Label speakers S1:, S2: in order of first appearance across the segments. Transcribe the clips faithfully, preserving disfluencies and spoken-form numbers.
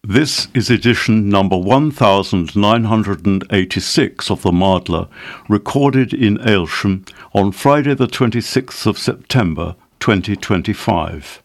S1: This is edition number one thousand nine hundred eighty-six of the Madler, recorded in Aylsham on Friday the twenty-sixth of September twenty twenty-five.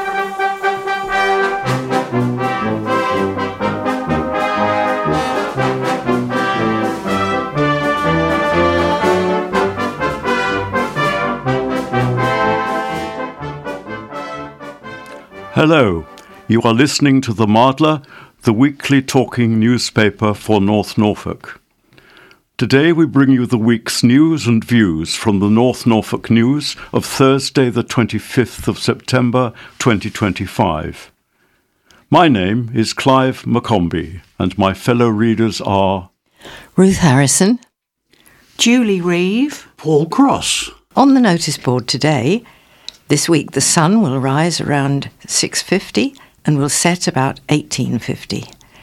S1: Hello. You are listening to the Madler, the weekly talking newspaper for North Norfolk. Today we bring you the week's news and views from the North Norfolk News of Thursday the twenty-fifth of September twenty twenty-five. My name is Clive McCombie and my fellow readers are
S2: Ruth Harrison,
S3: Julie Reeve,
S4: Paul Cross.
S2: On the notice board today, this week the sun will rise around six fifty and will set about eighteen fifty.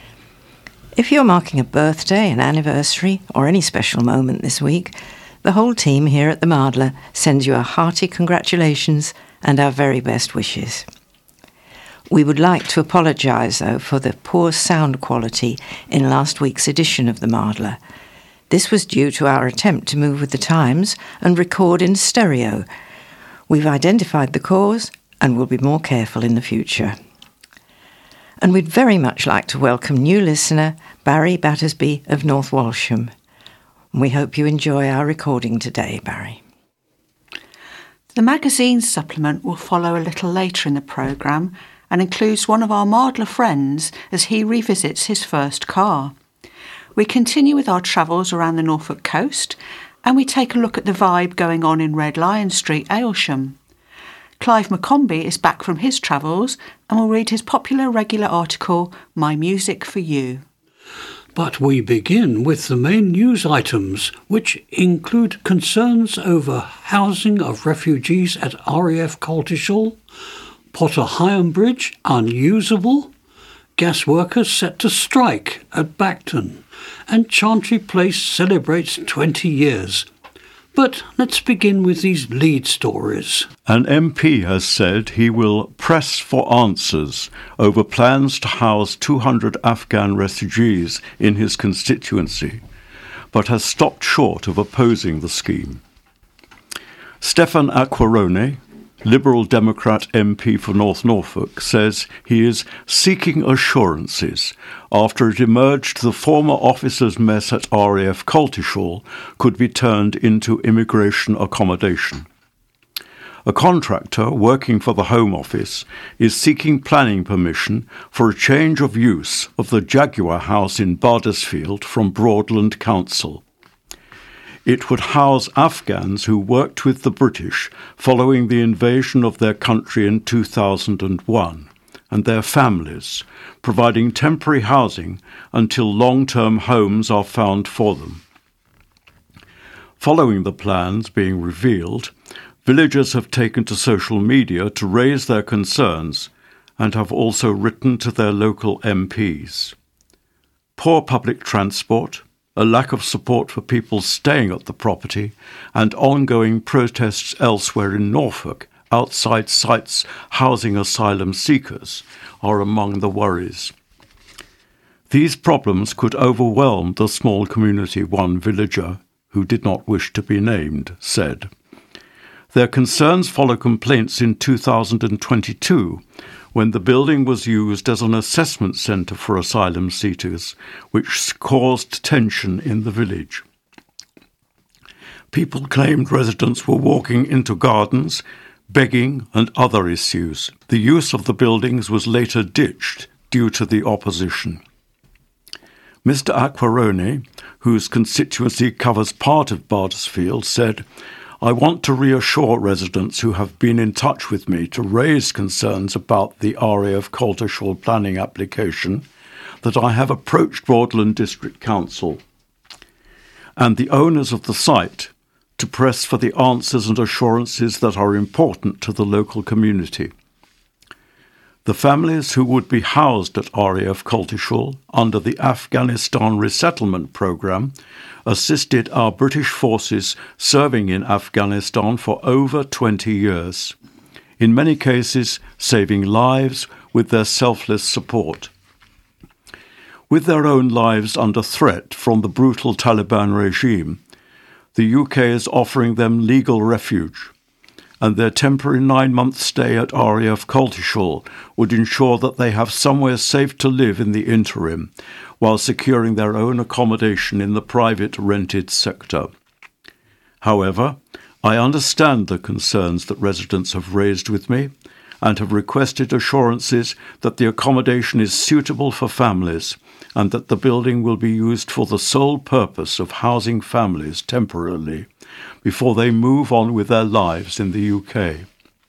S2: If you're marking a birthday, an anniversary, or any special moment this week, the whole team here at the Madler sends you a hearty congratulations and our very best wishes. We would like to apologise, though, for the poor sound quality in last week's edition of the Madler. This was due to our attempt to move with the times and record in stereo. We've identified the cause and will be more careful in the future. And we'd very much like to welcome new listener Barry Battersby of North Walsham. We hope you enjoy our recording today, Barry.
S3: The magazine supplement will follow a little later in the programme and includes one of our Madler friends as he revisits his first car. We continue with our travels around the Norfolk coast and we take a look at the vibe going on in Red Lion Street, Aylsham. Clive McCombie is back from his travels and will read his popular regular article, My Music for You.
S4: But we begin with the main news items, which include concerns over housing of refugees at R A F Coltishall, Potter Heigham Bridge unusable, gas workers set to strike at Bacton, and Chantry Place celebrates twenty years. But let's begin with these lead stories.
S1: An M P has said he will press for answers over plans to house two hundred Afghan refugees in his constituency, but has stopped short of opposing the scheme. Stefan Aquarone, Liberal Democrat M P for North Norfolk, says he is seeking assurances after it emerged the former officers' mess at R A F Coltishall could be turned into immigration accommodation. A contractor working for the Home Office is seeking planning permission for a change of use of the Jaguar House in Bardesfield from Broadland Council. It would house Afghans who worked with the British following the invasion of their country in two thousand one, and their families, providing temporary housing until long-term homes are found for them. Following the plans being revealed, villagers have taken to social media to raise their concerns and have also written to their local M Ps. Poor public transport, a lack of support for people staying at the property, and ongoing protests elsewhere in Norfolk outside sites housing asylum seekers are among the worries. These problems could overwhelm the small community, one villager, who did not wish to be named, said. Their concerns follow complaints in two thousand twenty-two, when the building was used as an assessment centre for asylum seekers, which caused tension in the village. People claimed residents were walking into gardens, begging and other issues. The use of the buildings was later ditched due to the opposition. Mister Aquarone, whose constituency covers part of Bardesfield, said, I want to reassure residents who have been in touch with me to raise concerns about the R A F Coltishall planning application that I have approached Broadland District Council and the owners of the site to press for the answers and assurances that are important to the local community. The families who would be housed at R A F Coltishall under the Afghanistan Resettlement Programme assisted our British forces serving in Afghanistan for over twenty years, in many cases saving lives with their selfless support. With their own lives under threat from the brutal Taliban regime, the U K is offering them legal refuge, and their temporary nine-month stay at R A F Coltishall would ensure that they have somewhere safe to live in the interim, while securing their own accommodation in the private rented sector. However, I understand the concerns that residents have raised with me and have requested assurances that the accommodation is suitable for families and that the building will be used for the sole purpose of housing families temporarily before they move on with their lives in the U K.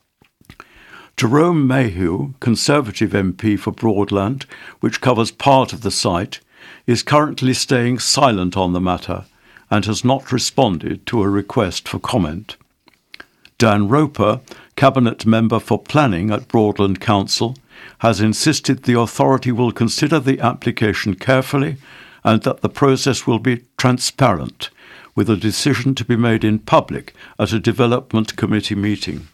S1: Jerome Mayhew, Conservative M P for Broadland, which covers part of the site, is currently staying silent on the matter and has not responded to a request for comment. Dan Roper, Cabinet Member for Planning at Broadland Council, has insisted the authority will consider the application carefully and that the process will be transparent, with a decision to be made in public at a Development Committee meeting.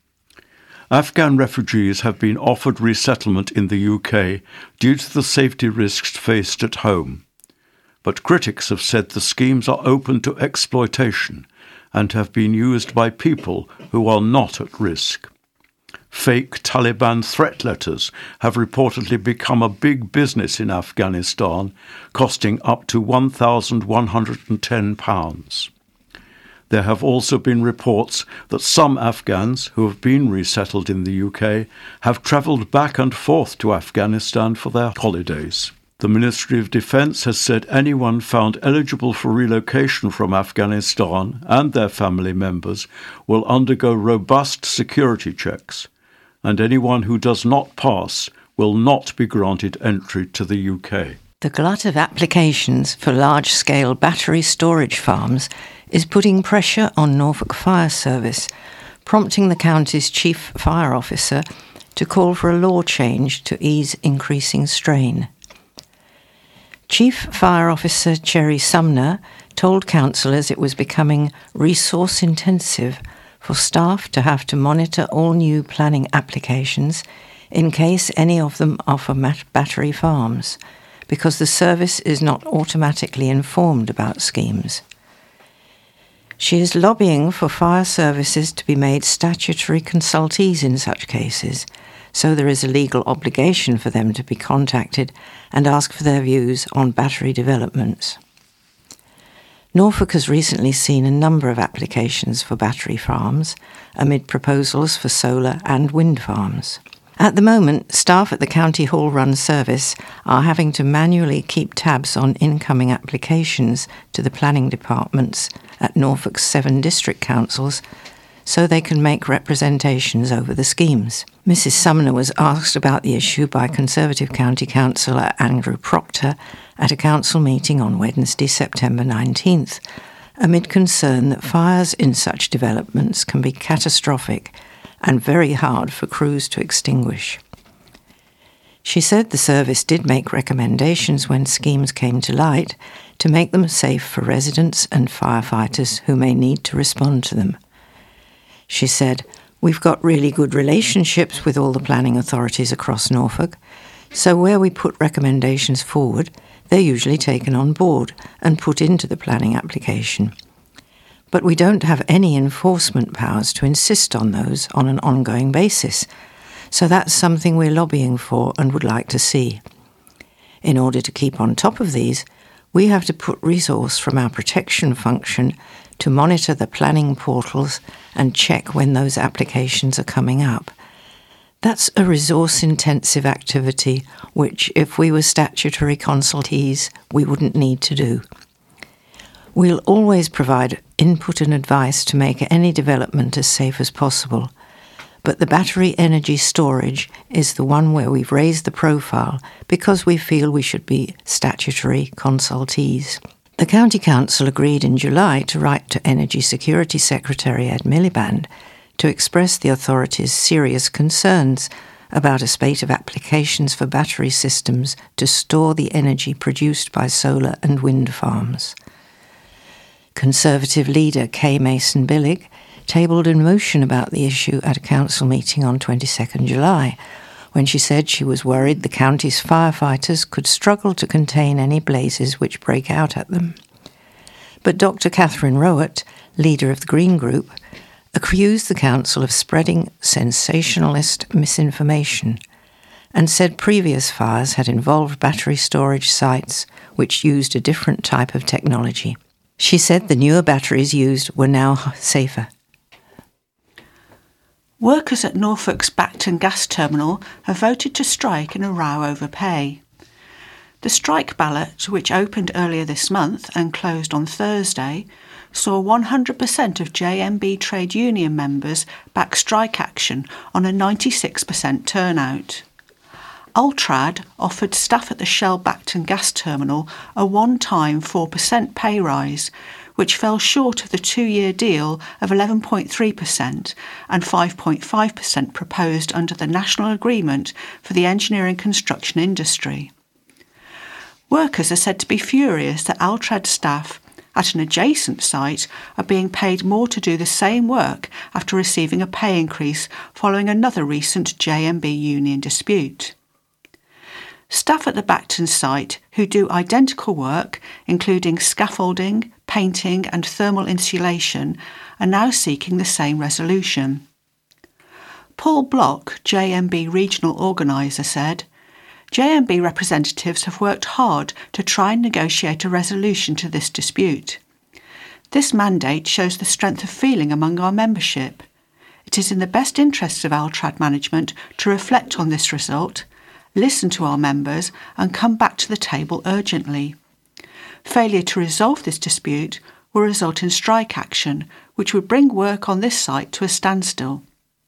S1: Afghan refugees have been offered resettlement in the U K due to the safety risks faced at home, but critics have said the schemes are open to exploitation and have been used by people who are not at risk. Fake Taliban threat letters have reportedly become a big business in Afghanistan, costing up to one thousand one hundred ten pounds. There have also been reports that some Afghans who have been resettled in the U K have travelled back and forth to Afghanistan for their holidays. The Ministry of Defence has said anyone found eligible for relocation from Afghanistan and their family members will undergo robust security checks, and anyone who does not pass will not be granted entry to the U K.
S2: The glut of applications for large-scale battery storage farms is putting pressure on Norfolk Fire Service, prompting the county's chief fire officer to call for a law change to ease increasing strain. Chief Fire Officer Cherry Sumner told councillors it was becoming resource-intensive for staff to have to monitor all new planning applications in case any of them offer battery farms, because the service is not automatically informed about schemes. She is lobbying for fire services to be made statutory consultees in such cases, so there is a legal obligation for them to be contacted and ask for their views on battery developments. Norfolk has recently seen a number of applications for battery farms amid proposals for solar and wind farms. At the moment, staff at the County Hall Run service are having to manually keep tabs on incoming applications to the planning departments at Norfolk's seven district councils so they can make representations over the schemes. Missus Sumner was asked about the issue by Conservative County Councillor Andrew Proctor at a council meeting on Wednesday, September nineteenth, amid concern that fires in such developments can be catastrophic and very hard for crews to extinguish. She said the service did make recommendations when schemes came to light to make them safe for residents and firefighters who may need to respond to them. She said, "We've got really good relationships with all the planning authorities across Norfolk, so where we put recommendations forward, they're usually taken on board and put into the planning application. But we don't have any enforcement powers to insist on those on an ongoing basis, so that's something we're lobbying for and would like to see. In order to keep on top of these, we have to put resource from our protection function to monitor the planning portals and check when those applications are coming up. That's a resource-intensive activity which, if we were statutory consultees, we wouldn't need to do. We'll always provide input and advice to make any development as safe as possible, but the battery energy storage is the one where we've raised the profile because we feel we should be statutory consultees." The County Council agreed in July to write to Energy Security Secretary Ed Miliband to express the authority's serious concerns about a spate of applications for battery systems to store the energy produced by solar and wind farms. Conservative leader Kay Mason Billig tabled a motion about the issue at a council meeting on the twenty-second of July, when she said she was worried the county's firefighters could struggle to contain any blazes which break out at them. But Doctor Catherine Rowett, leader of the Green Group, accused the council of spreading sensationalist misinformation and said previous fires had involved battery storage sites which used a different type of technology. She said the newer batteries used were now safer.
S3: Workers at Norfolk's Bacton gas terminal have voted to strike in a row over pay. The strike ballot, which opened earlier this month and closed on Thursday, saw one hundred percent of J M B trade union members back strike action on a ninety-six percent turnout. Ultrad offered staff at the Shell Bacton gas terminal a one-time four percent pay rise, which fell short of the two-year deal of eleven point three percent and five point five percent proposed under the National Agreement for the Engineering Construction Industry. Workers are said to be furious that Ultrad staff at an adjacent site are being paid more to do the same work after receiving a pay increase following another recent J M B union dispute. Staff at the Bacton site who do identical work, including scaffolding, painting and thermal insulation, are now seeking the same resolution. Paul Block, J M B regional organiser, said, J M B representatives have worked hard to try and negotiate a resolution to this dispute. This mandate shows the strength of feeling among our membership. It is in the best interests of Ultrad management to reflect on this result, listen to our members and come back to the table urgently. Failure to resolve this dispute will result in strike action, which would bring work on this site to a standstill.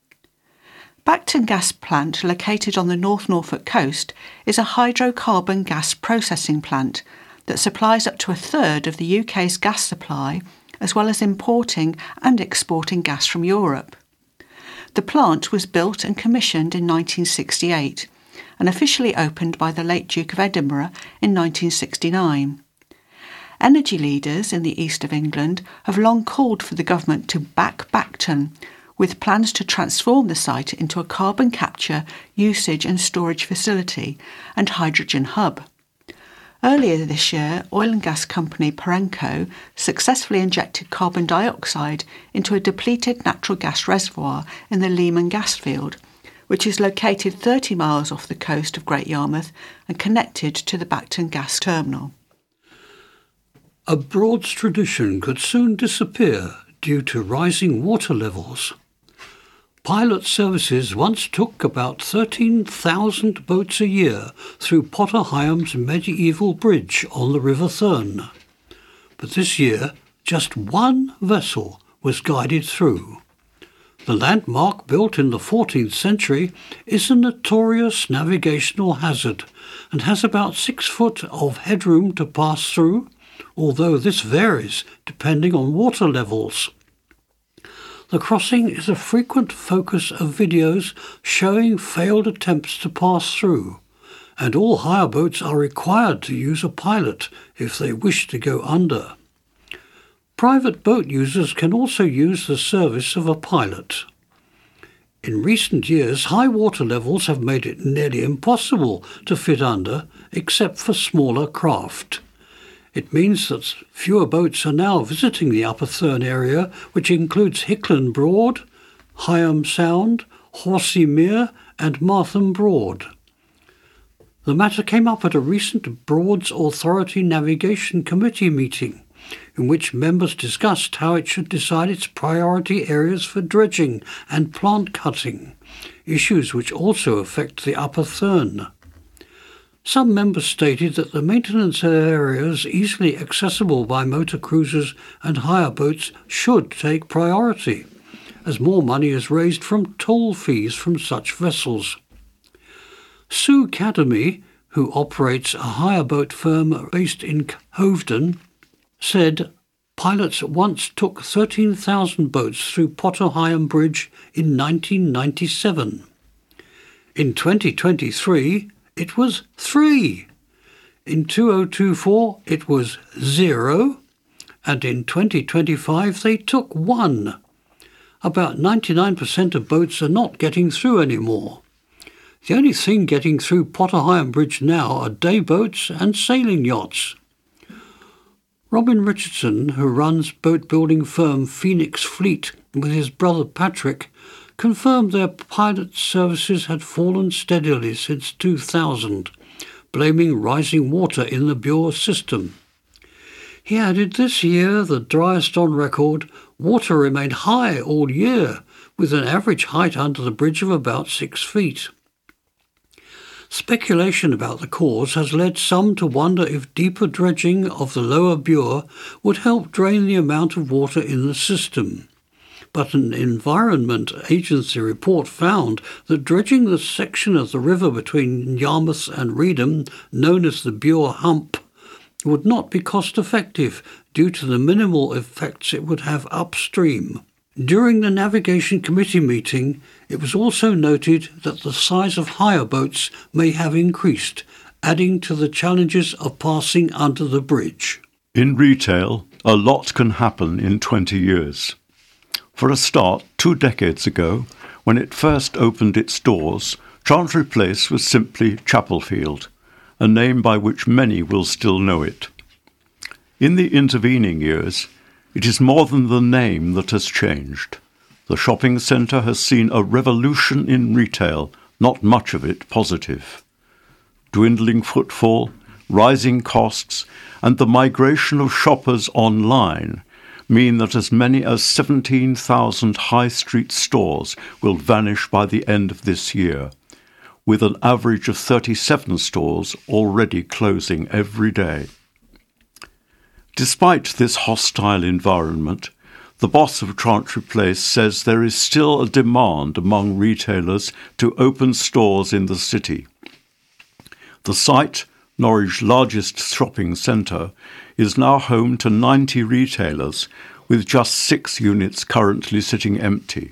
S3: Bacton Gas Plant, located on the North Norfolk coast, is a hydrocarbon gas processing plant that supplies up to a third of the U K's gas supply, as well as importing and exporting gas from Europe. The plant was built and commissioned in nineteen sixty-eight and officially opened by the late Duke of Edinburgh in nineteen sixty-nine. Energy leaders in the east of England have long called for the government to back Bacton, with plans to transform the site into a carbon capture, usage and storage facility and hydrogen hub. Earlier this year, oil and gas company Perenco successfully injected carbon dioxide into a depleted natural gas reservoir in the Lehman gas field, which is located thirty miles off the coast of Great Yarmouth and connected to the Bacton gas terminal.
S4: A Broads tradition could soon disappear due to rising water levels. Pilot services once took about thirteen thousand boats a year through Potter Heighams medieval bridge on the River Thurne. But this year, just one vessel was guided through. The landmark, built in the fourteenth century, is a notorious navigational hazard and has about six foot of headroom to pass through, although this varies depending on water levels. The crossing is a frequent focus of videos showing failed attempts to pass through, and all hire boats are required to use a pilot if they wish to go under. Private boat users can also use the service of a pilot. In recent years, high water levels have made it nearly impossible to fit under, except for smaller craft. It means that fewer boats are now visiting the Upper Thurne area, which includes Hickland Broad, Higham Sound, Horsey Mere and Martham Broad. The matter came up at a recent Broads Authority Navigation Committee meeting, in which members discussed how it should decide its priority areas for dredging and plant cutting, issues which also affect the Upper Thurne. Some members stated that the maintenance areas easily accessible by motor cruisers and hire boats should take priority, as more money is raised from toll fees from such vessels. Sue Cademy, who operates a hire boat firm based in Hovedon, said pilots once took thirteen thousand boats through Potter Heigham Bridge in nineteen ninety-seven. In twenty twenty-three, it was three. In two thousand twenty-four, it was zero. And in twenty twenty-five, they took one. About ninety-nine percent of boats are not getting through anymore. The only thing getting through Potter Heigham Bridge now are day boats and sailing yachts. Robin Richardson, who runs boat building firm Phoenix Fleet with his brother Patrick, confirmed their pilot services had fallen steadily since two thousand, blaming rising water in the Bure system. He added this year, the driest on record, water remained high all year, with an average height under the bridge of about six feet. Speculation about the cause has led some to wonder if deeper dredging of the lower Bure would help drain the amount of water in the system. But an Environment Agency report found that dredging the section of the river between Yarmouth and Reedham, known as the Bure Hump, would not be cost-effective due to the minimal effects it would have upstream. During the Navigation Committee meeting, it was also noted that the size of hire boats may have increased, adding to the challenges of passing under the bridge.
S1: In retail, a lot can happen in twenty years. For a start, two decades ago, when it first opened its doors, Chantry Place was simply Chapelfield, a name by which many will still know it. In the intervening years, it is more than the name that has changed. The shopping centre has seen a revolution in retail, not much of it positive. Dwindling footfall, rising costs, and the migration of shoppers online mean that as many as seventeen thousand high street stores will vanish by the end of this year, with an average of thirty-seven stores already closing every day. Despite this hostile environment, the boss of Chantry Place says there is still a demand among retailers to open stores in the city. The site, Norwich's largest shopping centre, is now home to ninety retailers, with just six units currently sitting empty.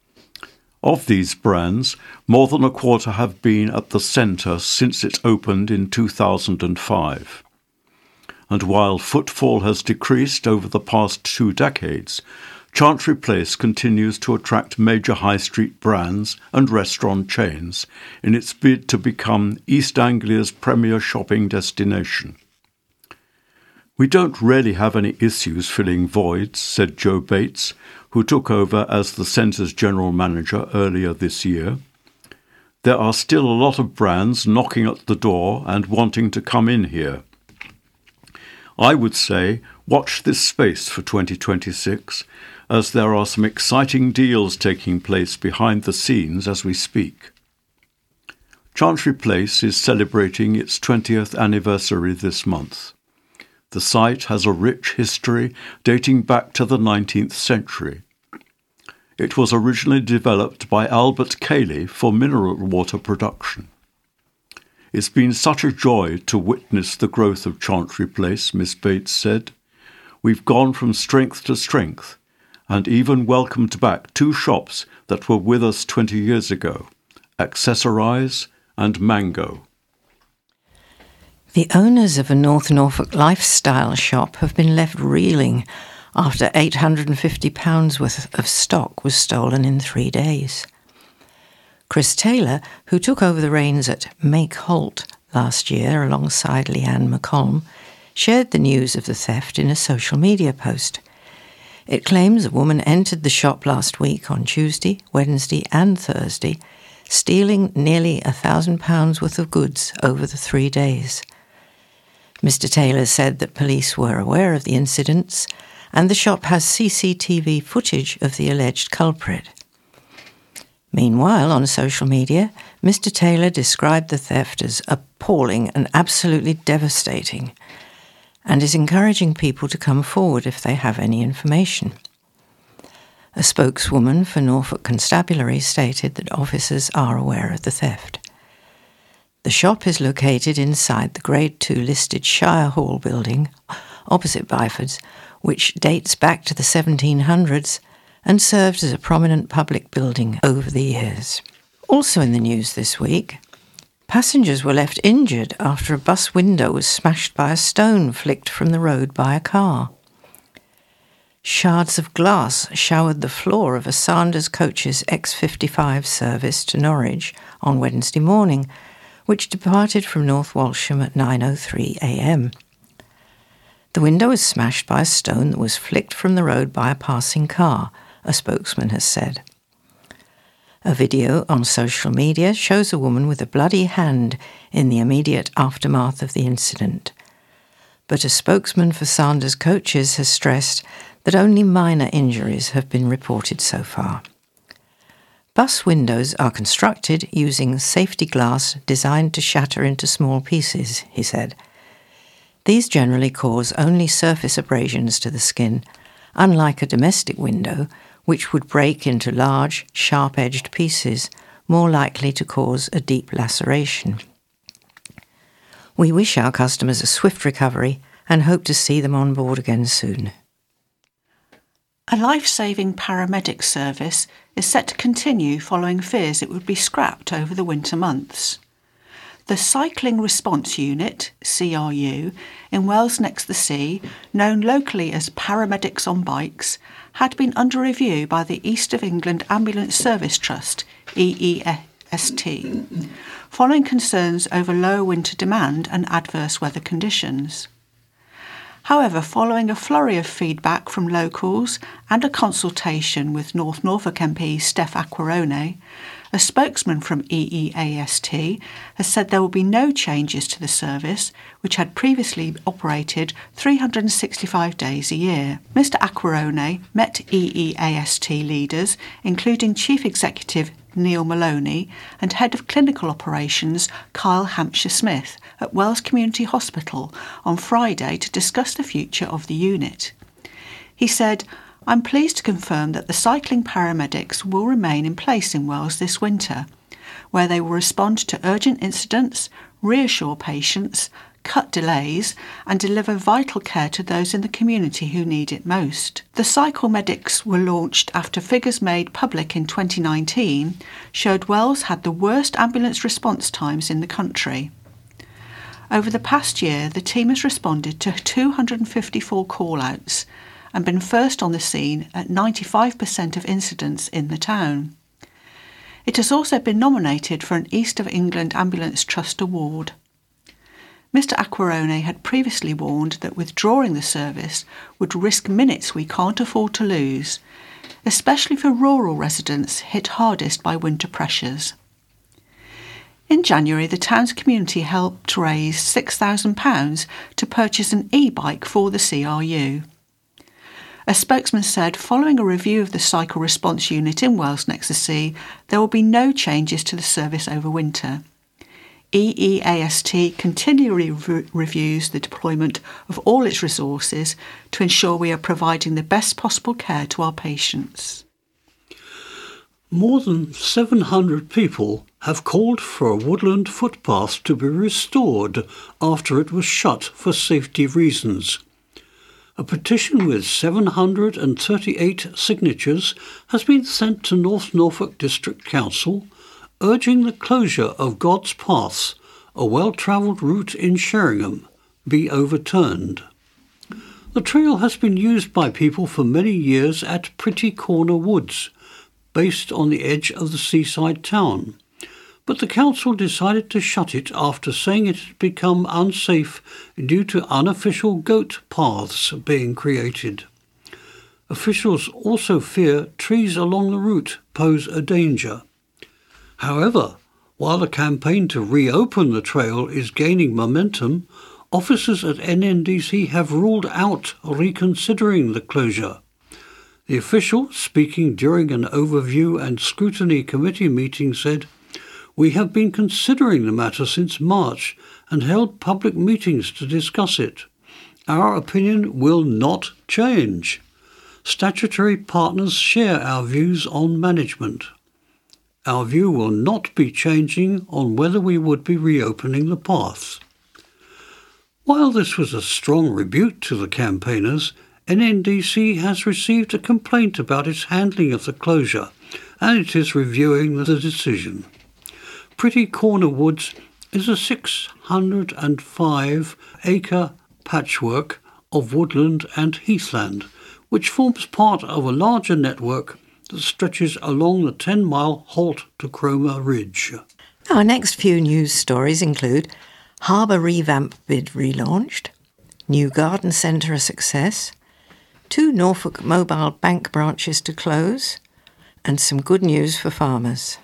S1: Of these brands, more than a quarter have been at the centre since it opened in two thousand five. And while footfall has decreased over the past two decades, Chantry Place continues to attract major high street brands and restaurant chains in its bid to become East Anglia's premier shopping destination. "We don't really have any issues filling voids," said Joe Bates, who took over as the centre's general manager earlier this year. "There are still a lot of brands knocking at the door and wanting to come in here. I would say watch this space for twenty twenty-six, as there are some exciting deals taking place behind the scenes as we speak." Chantry Place is celebrating its twentieth anniversary this month. The site has a rich history dating back to the nineteenth century. It was originally developed by Albert Cayley for mineral water production. "It's been such a joy to witness the growth of Chantry Place," Miss Bates said. "We've gone from strength to strength, and even welcomed back two shops that were with us twenty years ago, Accessorize and Mango."
S2: The owners of a North Norfolk lifestyle shop have been left reeling after eight hundred fifty pounds worth of stock was stolen in three days. Chris Taylor, who took over the reins at Make Holt last year alongside Leanne McCollum, shared the news of the theft in a social media post. It claims a woman entered the shop last week on Tuesday, Wednesday and Thursday, stealing nearly a thousand pounds worth of goods over the three days. Mister Taylor said that police were aware of the incidents and the shop has C C T V footage of the alleged culprit. Meanwhile, on social media, Mister Taylor described the theft as appalling and absolutely devastating, and is encouraging people to come forward if they have any information. A spokeswoman for Norfolk Constabulary stated that officers are aware of the theft. The shop is located inside the Grade two listed Shire Hall building, opposite Byford's, which dates back to the seventeen hundreds and served as a prominent public building over the years. Also in the news this week, passengers were left injured after a bus window was smashed by a stone flicked from the road by a car. Shards of glass showered the floor of a Sanders Coaches X fifty-five service to Norwich on Wednesday morning, which departed from North Walsham at nine oh three a m. The window was smashed by a stone that was flicked from the road by a passing car, a spokesman has said. A video on social media shows a woman with a bloody hand in the immediate aftermath of the incident. But a spokesman for Sanders Coaches has stressed that only minor injuries have been reported so far. Bus windows are constructed using safety glass designed to shatter into small pieces, he said. These generally cause only surface abrasions to the skin, unlike a domestic window, which would break into large, sharp-edged pieces, more likely to cause a deep laceration. We wish our customers a swift recovery and hope to see them on board again soon.
S3: A life-saving paramedic service is set to continue following fears it would be scrapped over the winter months. The Cycling Response Unit, C R U, in Wells Next the Sea, known locally as Paramedics on Bikes, had been under review by the East of England Ambulance Service Trust, E E S T, following concerns over lower winter demand and adverse weather conditions. However, following a flurry of feedback from locals and a consultation with North Norfolk M P Steph Aquirone, a spokesman from E E S T has said there will be no changes to the service, which had previously operated three hundred sixty-five days a year. Mister Aquirone met E E S T leaders, including Chief Executive Neil Maloney and Head of Clinical Operations Kyle Hampshire-Smith at Wells Community Hospital on Friday to discuss the future of the unit. He said, "I'm pleased to confirm that the cycling paramedics will remain in place in Wells this winter, where they will respond to urgent incidents, reassure patients, cut delays and deliver vital care to those in the community who need it most." The Cycle Medics were launched after figures made public in twenty nineteen showed Wells had the worst ambulance response times in the country. Over the past year, the team has responded to two hundred fifty-four call-outs and been first on the scene at ninety-five percent of incidents in the town. It has also been nominated for an East of England Ambulance Trust Award. Mister Aquirone had previously warned that withdrawing the service would risk minutes we can't afford to lose, especially for rural residents hit hardest by winter pressures. In January, the town's community helped raise six thousand pounds to purchase an e-bike for the C R U. A spokesman said, following a review of the Cycle Response Unit in Wells Next the Sea, there will be no changes to the service over winter. E E S T continually re- reviews the deployment of all its resources to ensure we are providing the best possible care to our patients.
S4: More than seven hundred people have called for a woodland footpath to be restored after it was shut for safety reasons. A petition with seven hundred thirty-eight signatures has been sent to North Norfolk District Council, urging the closure of God's Paths, a well-travelled route in Sheringham, be overturned. The trail has been used by people for many years at Pretty Corner Woods, based on the edge of the seaside town, but the council decided to shut it after saying it had become unsafe due to unofficial goat paths being created. Officials also fear trees along the route pose a danger. However, while the campaign to reopen the trail is gaining momentum, officers at N N D C have ruled out reconsidering the closure. The official, speaking during an overview and scrutiny committee meeting, said, "We have been considering the matter since March and held public meetings to discuss it. Our opinion will not change. Statutory partners share our views on management. Our view will not be changing on whether we would be reopening the paths." While this was a strong rebuke to the campaigners, N N D C has received a complaint about its handling of the closure, and it is reviewing the decision. Pretty Corner Woods is a six hundred five acre patchwork of woodland and heathland, which forms part of a larger network that stretches along the ten mile Holt to Cromer Ridge.
S2: Our next few news stories include Harbour revamp bid relaunched, new garden centre a success, two Norfolk Mobile Bank branches to close, and some good news for farmers.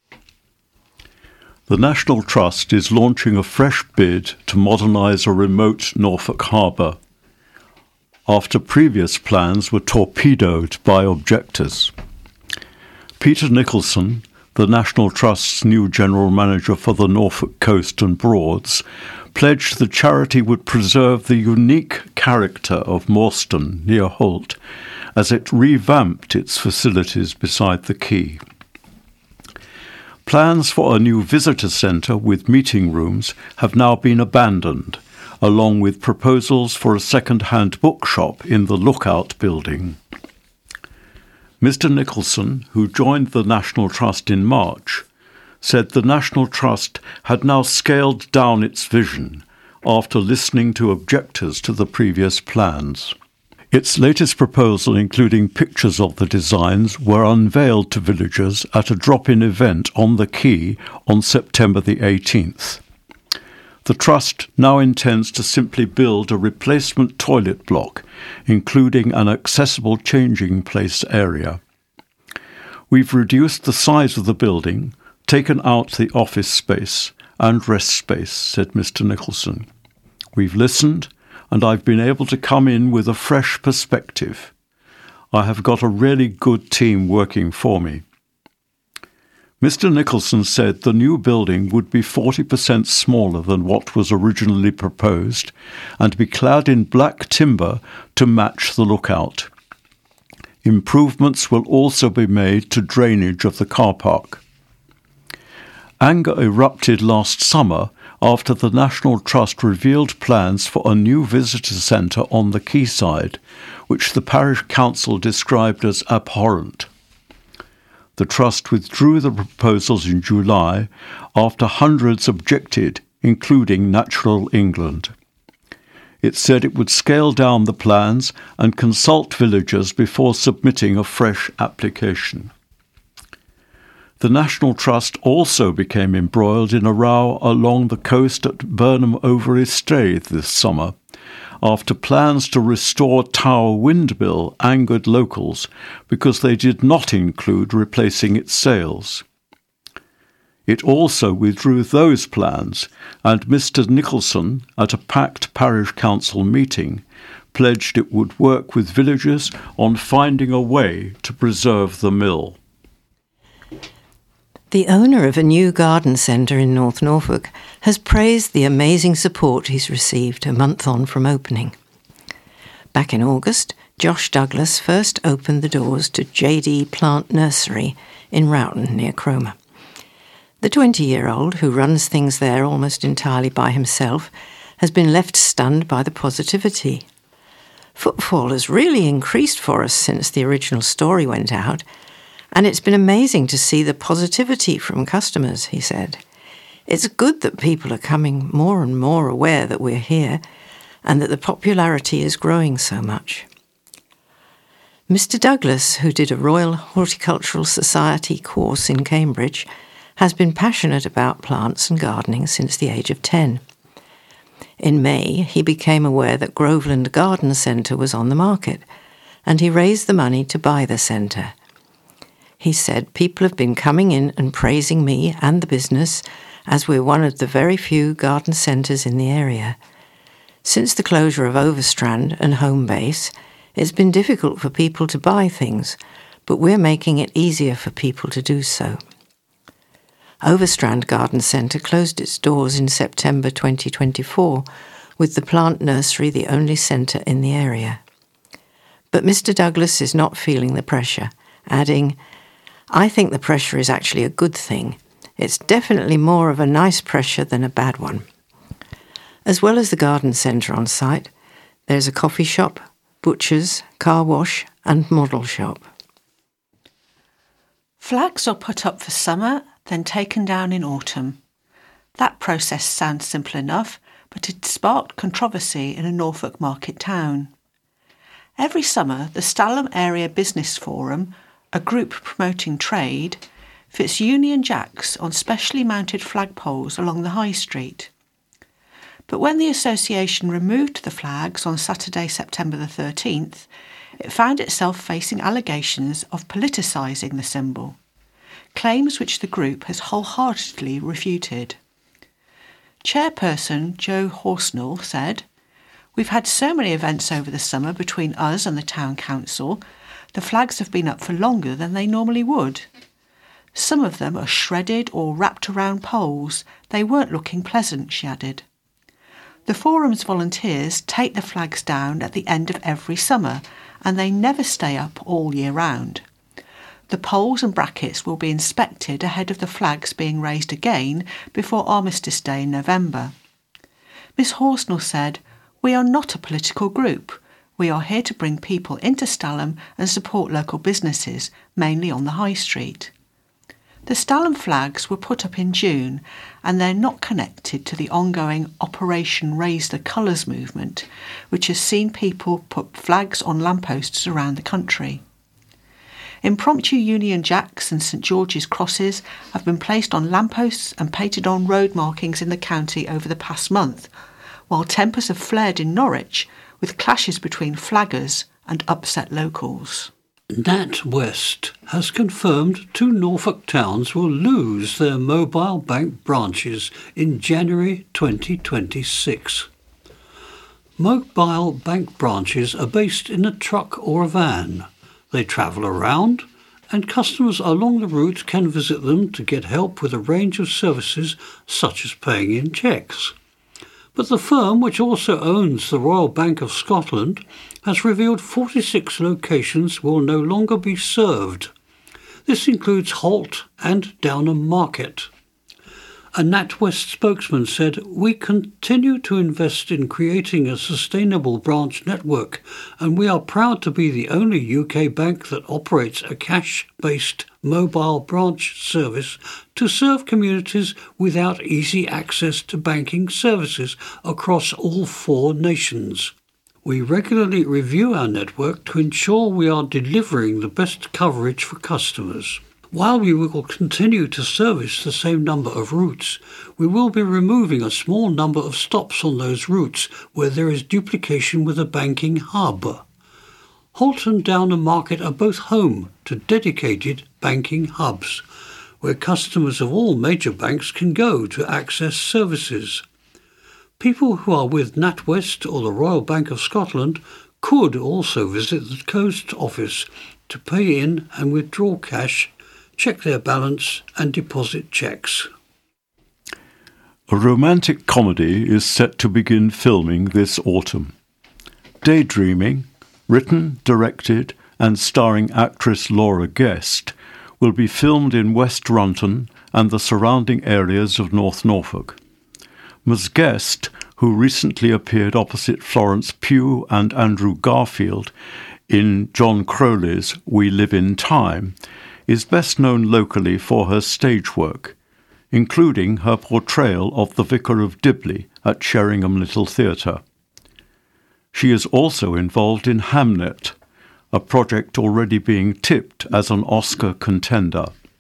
S1: The National Trust is launching a fresh bid to modernise a remote Norfolk harbour, after previous plans were torpedoed by objectors. Peter Nicholson, the National Trust's new General Manager for the Norfolk Coast and Broads, pledged the charity would preserve the unique character of Morston near Holt as it revamped its facilities beside the quay. Plans for a new visitor centre with meeting rooms have now been abandoned, along with proposals for a second-hand bookshop in the Lookout building. Mister Nicholson, who joined the National Trust in March, said the National Trust had now scaled down its vision after listening to objectors to the previous plans. Its latest proposal, including pictures of the designs, were unveiled to villagers at a drop-in event on the quay on September the eighteenth. The Trust now intends to simply build a replacement toilet block, including an accessible changing place area. We've reduced the size of the building, taken out the office space and rest space, said Mister Nicholson. We've listened, and I've been able to come in with a fresh perspective. I have got a really good team working for me. Mister Nicholson said the new building would be forty percent smaller than what was originally proposed and be clad in black timber to match the Lookout. Improvements will also be made to drainage of the car park. Anger erupted last summer after the National Trust revealed plans for a new visitor centre on the quayside, which the parish council described as abhorrent. The Trust withdrew the proposals in July after hundreds objected, including Natural England. It said it would scale down the plans and consult villagers before submitting a fresh application. The National Trust also became embroiled in a row along the coast at Burnham-over-Eastray this summer, after plans to restore Tower Windmill angered locals because they did not include replacing its sails. It also withdrew those plans, and Mister Nicholson, at a packed parish council meeting, pledged it would work with villagers on finding a way to preserve the mill.
S2: The owner of a new garden centre in North Norfolk has praised the amazing support he's received a month on from opening. Back in August, Josh Douglas first opened the doors to J D Plant Nursery in Roughton near Cromer. The twenty-year-old, who runs things there almost entirely by himself, has been left stunned by the positivity. Footfall has really increased for us since the original story went out, and it's been amazing to see the positivity from customers, he said. It's good that people are coming more and more aware that we're here and that the popularity is growing so much. Mister Douglas, who did a Royal Horticultural Society course in Cambridge, has been passionate about plants and gardening since the age of ten. In May, he became aware that Groveland Garden Centre was on the market, and he raised the money to buy the centre. He said, people have been coming in and praising me and the business as we're one of the very few garden centres in the area. Since the closure of Overstrand and Homebase, it's been difficult for people to buy things, but we're making it easier for people to do so. Overstrand Garden Centre closed its doors in September twenty twenty-four, with the plant nursery the only centre in the area. But Mister Douglas is not feeling the pressure, adding, I think the pressure is actually a good thing. It's definitely more of a nice pressure than a bad one. As well as the garden centre on site, there's a coffee shop, butchers, car wash and model shop.
S3: Flags are put up for summer, then taken down in autumn. That process sounds simple enough, but it sparked controversy in a Norfolk market town. Every summer, the Stalham Area Business Forum, a group promoting trade, fits Union Jacks on specially mounted flagpoles along the High Street. But when the association removed the flags on Saturday, September the thirteenth, it found itself facing allegations of politicising the symbol, claims which the group has wholeheartedly refuted. Chairperson Joe Horsnell said, "We've had so many events over the summer between us and the town council, the flags have been up for longer than they normally would. Some of them are shredded or wrapped around poles. They weren't looking pleasant," she added. The forum's volunteers take the flags down at the end of every summer, and they never stay up all year round. The poles and brackets will be inspected ahead of the flags being raised again before Armistice Day in November. Miss Horsnell said, "We are not a political group. We are here to bring people into Stalham and support local businesses, mainly on the High Street." The Stalham flags were put up in June, and they're not connected to the ongoing Operation Raise the Colours movement, which has seen people put flags on lampposts around the country. Impromptu Union Jacks and St George's crosses have been placed on lampposts and painted on road markings in the county over the past month, while tempers have flared in Norwich with clashes between flaggers and upset locals.
S4: NatWest has confirmed two Norfolk towns will lose their mobile bank branches in January twenty twenty-six. Mobile bank branches are based in a truck or a van. They travel around, and customers along the route can visit them to get help with a range of services such as paying in cheques. But the firm, which also owns the Royal Bank of Scotland, has revealed forty-six locations will no longer be served. This includes Holt and Downham Market. A NatWest spokesman said, "We continue to invest in creating a sustainable branch network, and we are proud to be the only U K bank that operates a cash-based mobile branch service to serve communities without easy access to banking services across all four nations. We regularly review our network to ensure we are delivering the best coverage for customers. While we will continue to service the same number of routes, we will be removing a small number of stops on those routes where there is duplication with a banking hub." Holt and Downham Market are both home to dedicated banking hubs, where customers of all major banks can go to access services. People who are with NatWest or the Royal Bank of Scotland could also visit the Coast Office to pay in and withdraw cash, check their balance and deposit cheques.
S1: A romantic comedy is set to begin filming this autumn. Daydreaming, written, directed and starring actress Laura Guest, will be filmed in West Runton and the surrounding areas of North Norfolk. Miz Guest, who recently appeared opposite Florence Pugh and Andrew Garfield in John Crowley's We Live in Time, is best known locally for her stage work, including her portrayal of the Vicar of Dibley at Sheringham Little Theatre. She is also involved in Hamnet, a project already being tipped as an Oscar contender.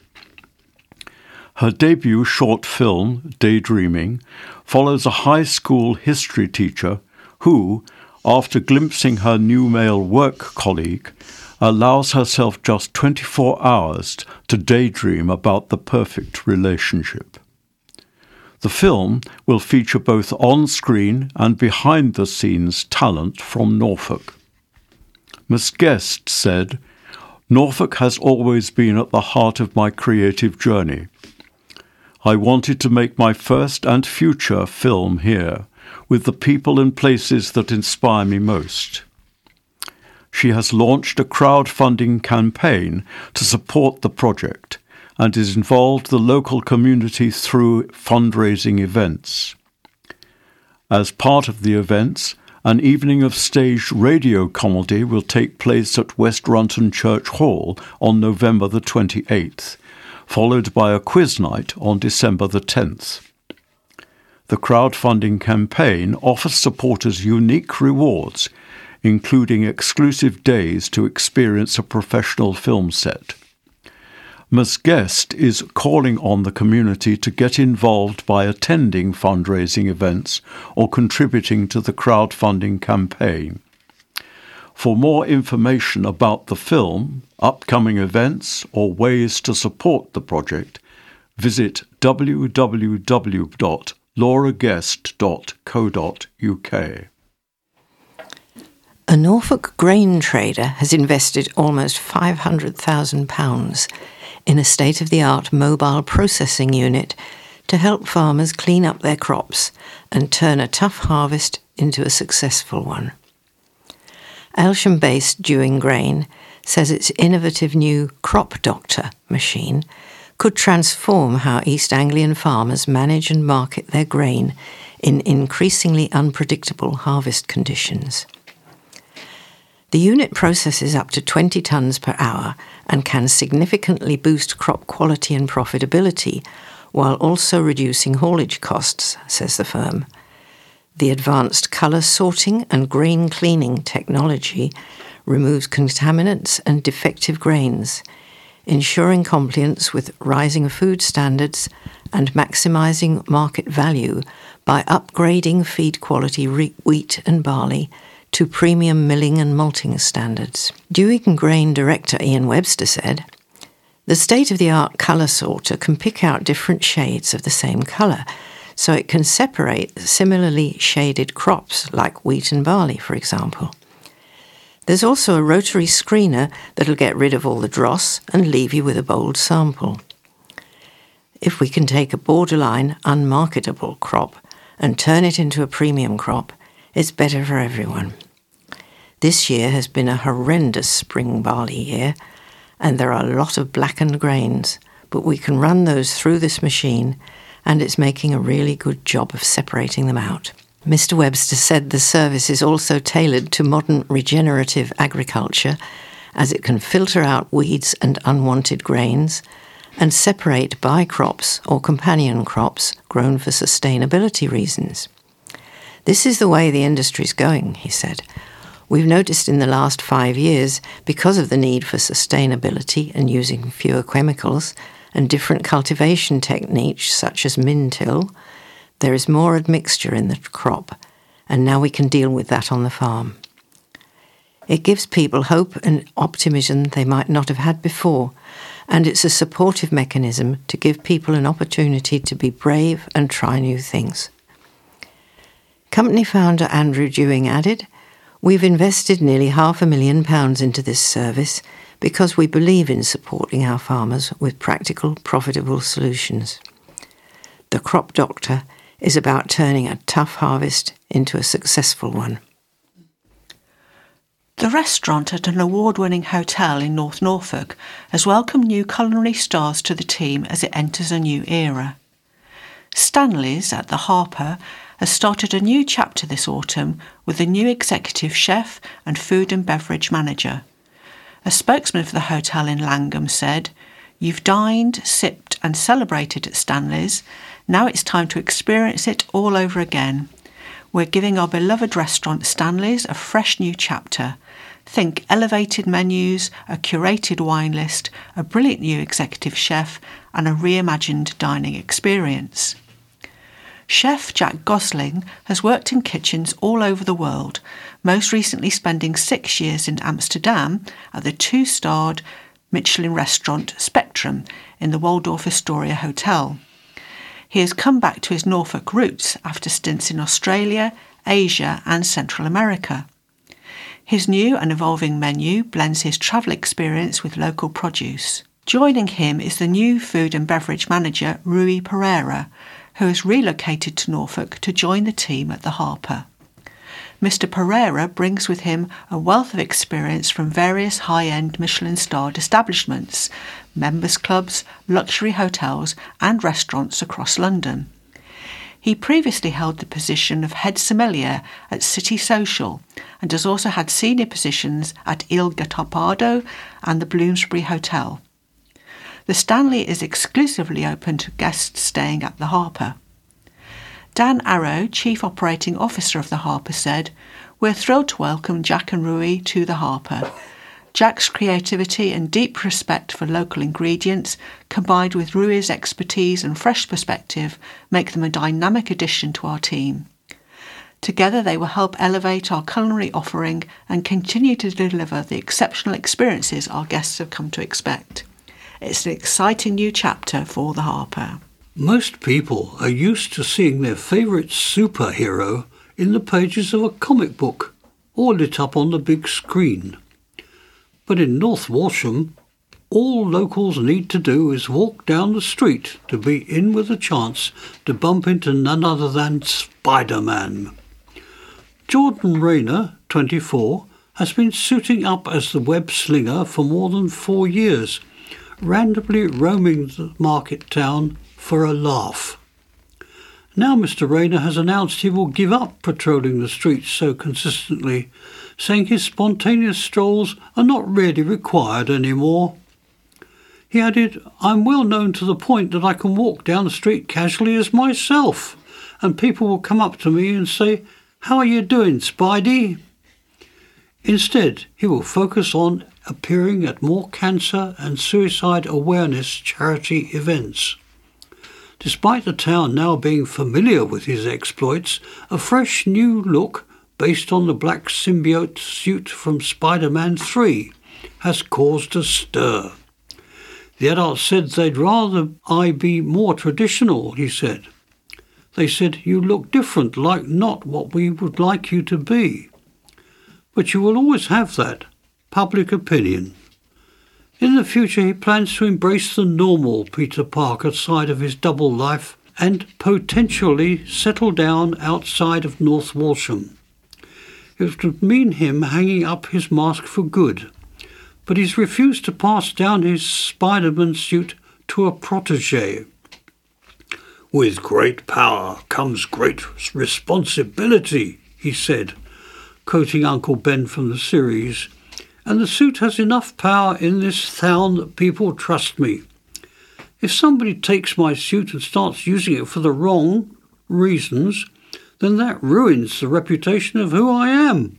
S1: Her debut short film, Daydreaming, follows a high school history teacher who, after glimpsing her new male work colleague, allows herself just twenty-four hours to daydream about the perfect relationship. The film will feature both on-screen and behind-the-scenes talent from Norfolk. Miss Guest said, "Norfolk has always been at the heart of my creative journey. I wanted to make my first and future film here, with the people and places that inspire me most." She has launched a crowdfunding campaign to support the project and is involved the local community through fundraising events. As part of the events, an evening of staged radio comedy will take place at West Runton Church Hall on November the twenty-eighth, followed by a quiz night on December the tenth. The crowdfunding campaign offers supporters unique rewards, including exclusive days to experience a professional film set. Ms Guest is calling on the community to get involved by attending fundraising events or contributing to the crowdfunding campaign. For more information about the film, upcoming events, or ways to support the project, visit w w w dot laura guest dot co dot u k.
S2: A Norfolk grain trader has invested almost five hundred thousand pounds in a state-of-the-art mobile processing unit to help farmers clean up their crops and turn a tough harvest into a successful one. Aylsham-based Dewing Grain says its innovative new Crop Doctor machine could transform how East Anglian farmers manage and market their grain in increasingly unpredictable harvest conditions. The unit processes up to twenty tonnes per hour and can significantly boost crop quality and profitability while also reducing haulage costs, says the firm. The advanced colour sorting and grain cleaning technology removes contaminants and defective grains, ensuring compliance with rising food standards and maximising market value by upgrading feed quality re- wheat and barley to premium milling and malting standards. Dewing Grain Director Ian Webster said, "The state-of-the-art colour sorter can pick out different shades of the same colour, so it can separate similarly shaded crops like wheat and barley, for example. There's also a rotary screener that'll get rid of all the dross and leave you with a bold sample. If we can take a borderline unmarketable crop and turn it into a premium crop, it's better for everyone. This year has been a horrendous spring barley year, and there are a lot of blackened grains, but we can run those through this machine, and it's making a really good job of separating them out." Mister Webster said the service is also tailored to modern regenerative agriculture, as it can filter out weeds and unwanted grains and separate by-crops or companion crops grown for sustainability reasons. "This is the way the industry's going," he said. "We've noticed in the last five years, because of the need for sustainability and using fewer chemicals and different cultivation techniques such as min-till, there is more admixture in the crop, and now we can deal with that on the farm. It gives people hope and optimism they might not have had before, and it's a supportive mechanism to give people an opportunity to be brave and try new things." Company founder Andrew Dewing added, "We've invested nearly half a million pounds into this service because we believe in supporting our farmers with practical, profitable solutions. The Crop Doctor is about turning a tough harvest into a successful one."
S3: The restaurant at an award-winning hotel in North Norfolk has welcomed new culinary stars to the team as it enters a new era. Stanley's at the Harper has started a new chapter this autumn with a new executive chef and food and beverage manager. A spokesman for the hotel in Langham said, "You've dined, sipped and celebrated at Stanley's. Now it's time to experience it all over again. We're giving our beloved restaurant Stanley's a fresh new chapter. Think elevated menus, a curated wine list, a brilliant new executive chef and a reimagined dining experience." Chef Jack Gosling has worked in kitchens all over the world, most recently spending six years in Amsterdam at the two-starred Michelin restaurant Spectrum in the Waldorf Astoria Hotel. He has come back to his Norfolk roots after stints in Australia, Asia and Central America. His new and evolving menu blends his travel experience with local produce. Joining him is the new food and beverage manager Rui Pereira, who has relocated to Norfolk to join the team at the Harper. Mister Pereira brings with him a wealth of experience from various high-end Michelin-starred establishments, members' clubs, luxury hotels and restaurants across London. He previously held the position of head sommelier at City Social and has also had senior positions at Il Gattopardo and the Bloomsbury Hotel. The Stanley is exclusively open to guests staying at the Harper. Dan Arrow, Chief Operating Officer of the Harper, said, "We're thrilled to welcome Jack and Rui to the Harper. Jack's creativity and deep respect for local ingredients, combined with Rui's expertise and fresh perspective, make them a dynamic addition to our team. Together they will help elevate our culinary offering and continue to deliver the exceptional experiences our guests have come to expect. It's an exciting new chapter for the Harper.
S4: Most people are used to seeing their favourite superhero in the pages of a comic book or lit up on the big screen. But in North Walsham, all locals need to do is walk down the street to be in with a chance to bump into none other than Spider-Man. Jordan Rayner, twenty-four, has been suiting up as the web slinger for more than four years, randomly roaming the market town for a laugh. Now Mister Rayner has announced he will give up patrolling the streets so consistently, saying his spontaneous strolls are not really required anymore. He added, "I'm well known to the point that I can walk down the street casually as myself, and people will come up to me and say, 'How are you doing, Spidey?' Instead, he will focus on appearing at more cancer and suicide awareness charity events." Despite the town now being familiar with his exploits, a fresh new look based on the black symbiote suit from Spider-Man three has caused a stir. The adults said they'd rather I be more traditional, he said. They said, "You look different, like not what we would like you to be." But you will always have that public opinion. In the future, he plans to embrace the normal Peter Parker side of his double life and potentially settle down outside of North Walsham. It would mean him hanging up his mask for good, but he's refused to pass down his Spider-Man suit to a protégé. "With great power comes great responsibility," he said, quoting Uncle Ben from the series. "And the suit has enough power in this town that people trust me. If somebody takes my suit and starts using it for the wrong reasons, then that ruins the reputation of who I am."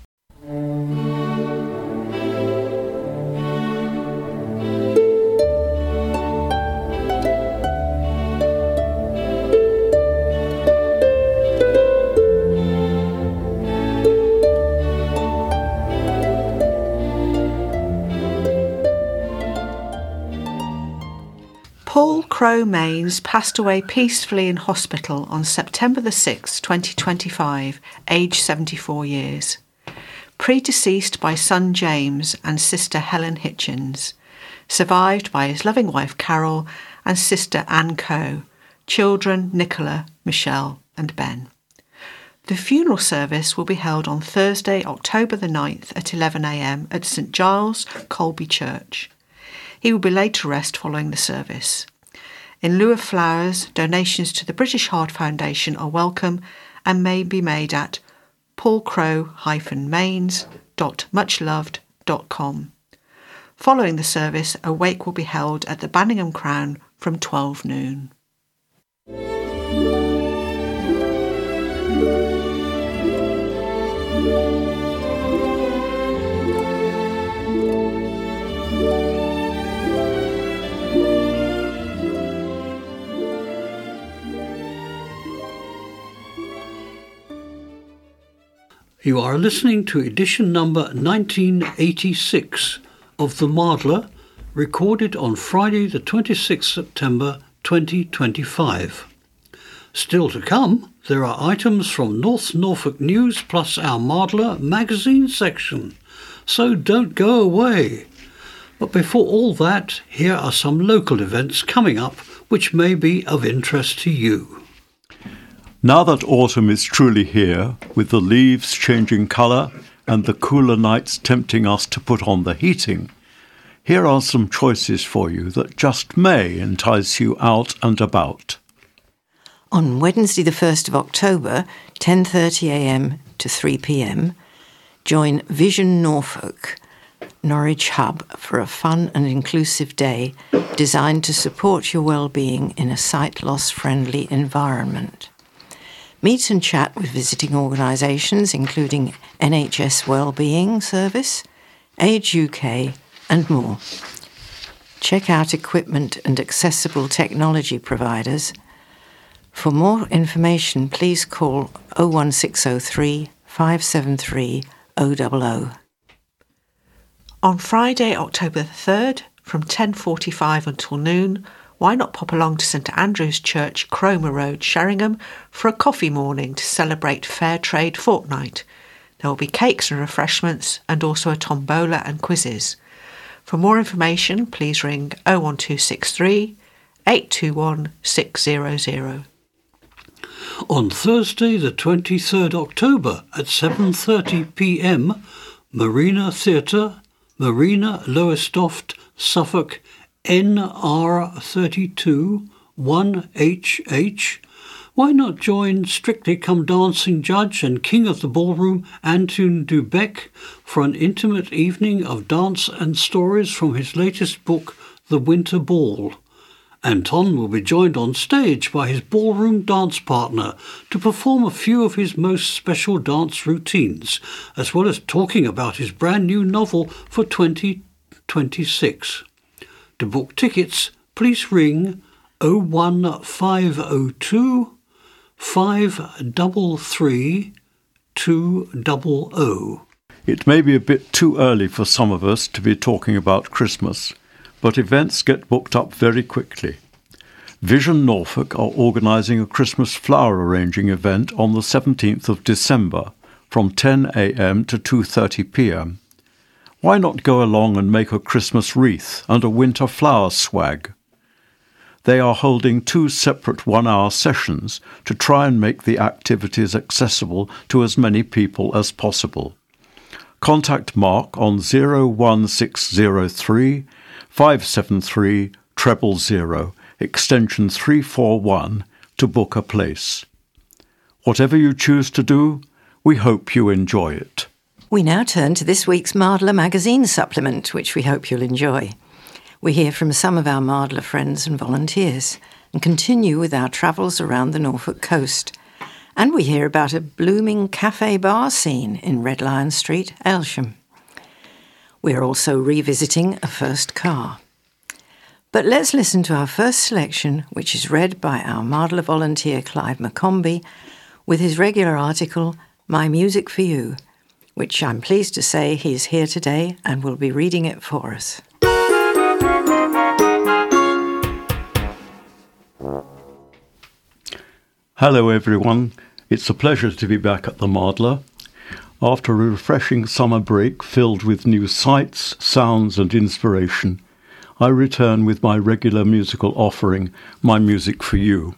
S3: Paul Crow Mains passed away peacefully in hospital on September the sixth, twenty twenty-five, aged seventy-four years. Predeceased by son James and sister Helen Hitchens. Survived by his loving wife Carol and sister Anne Coe, children Nicola, Michelle and Ben. The funeral service will be held on Thursday, October the ninth at eleven a m at St Giles, Colby Church. He will be laid to rest following the service. In lieu of flowers, donations to the British Heart Foundation are welcome and may be made at paulcrow dash mains dot muchloved dot com. Following the service, a wake will be held at the Banningham Crown from twelve noon.
S4: You are listening to edition number nineteen eighty-six of The Mardler, recorded on Friday the twenty-sixth of September twenty twenty-five. Still to come, there are items from North Norfolk News plus our Mardler magazine section, so don't go away. But before all that, here are some local events coming up which may be of interest to you.
S1: Now that autumn is truly here, with the leaves changing colour and the cooler nights tempting us to put on the heating, here are some choices for you that just may entice you out and about.
S2: On Wednesday the first of October, ten thirty a m to three p m, join Vision Norfolk, Norwich Hub, for a fun and inclusive day designed to support your well-being in a sight-loss-friendly environment. Meet and chat with visiting organisations including N H S Wellbeing Service, Age U K and more. Check out equipment and accessible technology providers. For more information, please call oh one six oh three, five seven three, oh oh oh.
S3: On Friday, October the third, from ten forty-five until noon, why not pop along to St Andrew's Church, Cromer Road, Sheringham, for a coffee morning to celebrate Fair Trade Fortnight. There will be cakes and refreshments, and also a tombola and quizzes. For more information, please ring oh one two six three, eight two one, six hundred.
S4: On Thursday the twenty-third October at seven thirty p m, Marina Theatre, Marina Lowestoft, Suffolk, N R thirty-two one H H. Why not join Strictly Come Dancing judge and king of the ballroom Antoine Dubec for an intimate evening of dance and stories from his latest book, The Winter Ball. Anton will be joined on stage by his ballroom dance partner to perform a few of his most special dance routines, as well as talking about his brand new novel for twenty twenty-six. To book tickets, please ring oh one five oh two, five three three, two hundred.
S1: It may be a bit too early for some of us to be talking about Christmas, but events get booked up very quickly. Vision Norfolk are organising a Christmas flower arranging event on the seventeenth of December from ten a m to two thirty p m. Why not go along and make a Christmas wreath and a winter flower swag? They are holding two separate one-hour sessions to try and make the activities accessible to as many people as possible. Contact Mark on oh one six oh three, five seven three, zero zero zero, extension three four one, to book a place. Whatever you choose to do, we hope you enjoy it.
S2: We now turn to this week's Mardler magazine supplement, which we hope you'll enjoy. We hear from some of our Mardler friends and volunteers and continue with our travels around the Norfolk coast. And we hear about a blooming cafe bar scene in Red Lion Street, Aylsham. We are also revisiting a first car. But let's listen to our first selection, which is read by our Mardler volunteer Clive McCombie, with his regular article, My Music for You, which I'm pleased to say he's here today and will be reading it for us.
S1: Hello everyone, it's a pleasure to be back at the Mardler. After a refreshing summer break filled with new sights, sounds and inspiration, I return with my regular musical offering, My Music for You.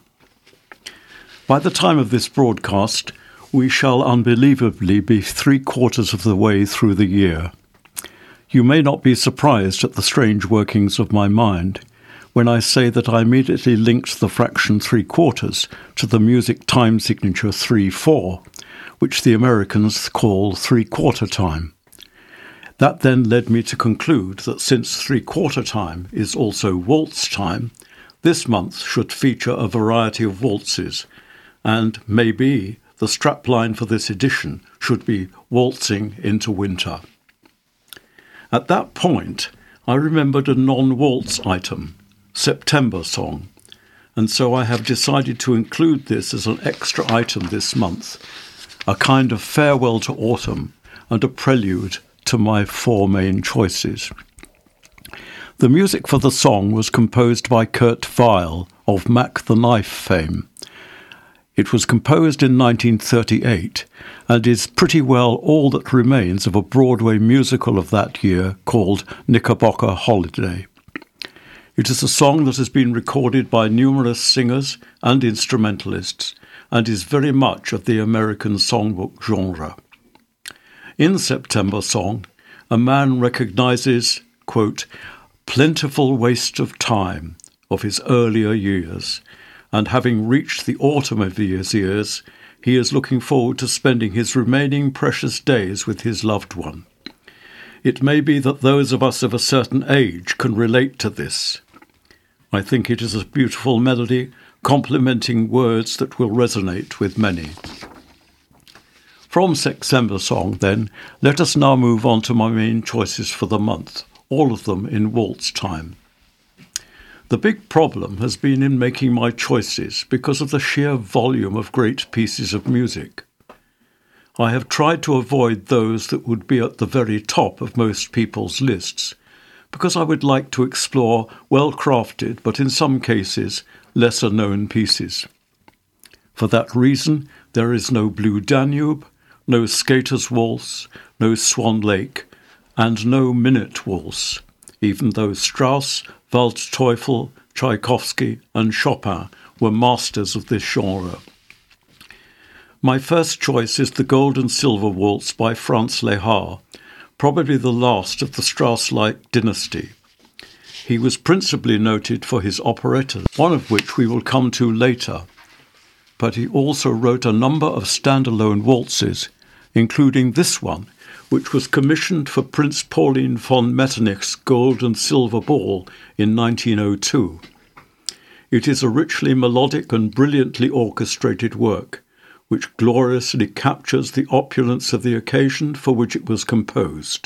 S1: By the time of this broadcast, we shall unbelievably be three quarters of the way through the year. You may not be surprised at the strange workings of my mind when I say that I immediately linked the fraction three quarters to the music time signature three four, which the Americans call three-quarter time. That then led me to conclude that since three-quarter time is also waltz time, this month should feature a variety of waltzes, and maybe the strapline for this edition should be Waltzing into Winter. At that point, I remembered a non-waltz item, September Song, and so I have decided to include this as an extra item this month, a kind of farewell to autumn and a prelude to my four main choices. The music for the song was composed by Kurt Weill of Mac the Knife fame. It was composed in nineteen thirty-eight and is pretty well all that remains of a Broadway musical of that year called Knickerbocker Holiday. It is a song that has been recorded by numerous singers and instrumentalists and is very much of the American songbook genre. In September Song, a man recognizes, quote, plentiful waste of time of his earlier years, and having reached the autumn of his years, he is looking forward to spending his remaining precious days with his loved one. It may be that those of us of a certain age can relate to this. I think it is a beautiful melody, complementing words that will resonate with many. From September Song, then, let us now move on to my main choices for the month, all of them in waltz time. The big problem has been in making my choices because of the sheer volume of great pieces of music. I have tried to avoid those that would be at the very top of most people's lists, because I would like to explore well-crafted, but in some cases, lesser-known pieces. For that reason, there is no Blue Danube, no Skater's Waltz, no Swan Lake, and no Minute Waltz, even though Strauss, Waldteufel, Tchaikovsky, and Chopin were masters of this genre. My first choice is the Gold and Silver Waltz by Franz Lehár, probably the last of the Strauss-like dynasty. He was principally noted for his operettas, one of which we will come to later, but he also wrote a number of standalone waltzes, including this one, which was commissioned for Prince Pauline von Metternich's Gold and Silver Ball in nineteen oh two. It is a richly melodic and brilliantly orchestrated work, which gloriously captures the opulence of the occasion for which it was composed.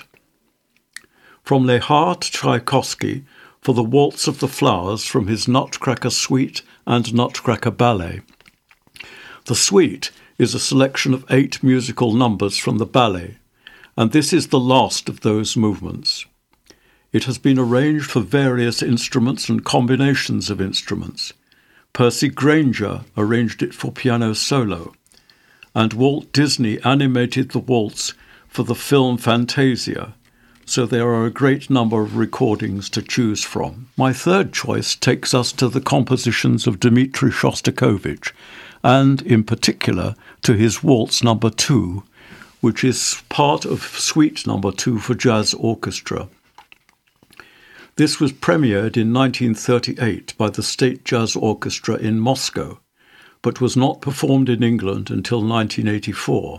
S1: From Lehár to Tchaikovsky for the Waltz of the Flowers from his Nutcracker Suite and Nutcracker Ballet. The suite is a selection of eight musical numbers from the ballet, and this is the last of those movements. It has been arranged for various instruments and combinations of instruments. Percy Grainger arranged it for piano solo, and Walt Disney animated the waltz for the film Fantasia, so there are a great number of recordings to choose from. My third choice takes us to the compositions of Dmitri Shostakovich, and in particular to his Waltz Number Two, which is part of Suite Number Two for Jazz Orchestra. This was premiered in nineteen thirty-eight by the State Jazz Orchestra in Moscow, but was not performed in England until nineteen eighty-four.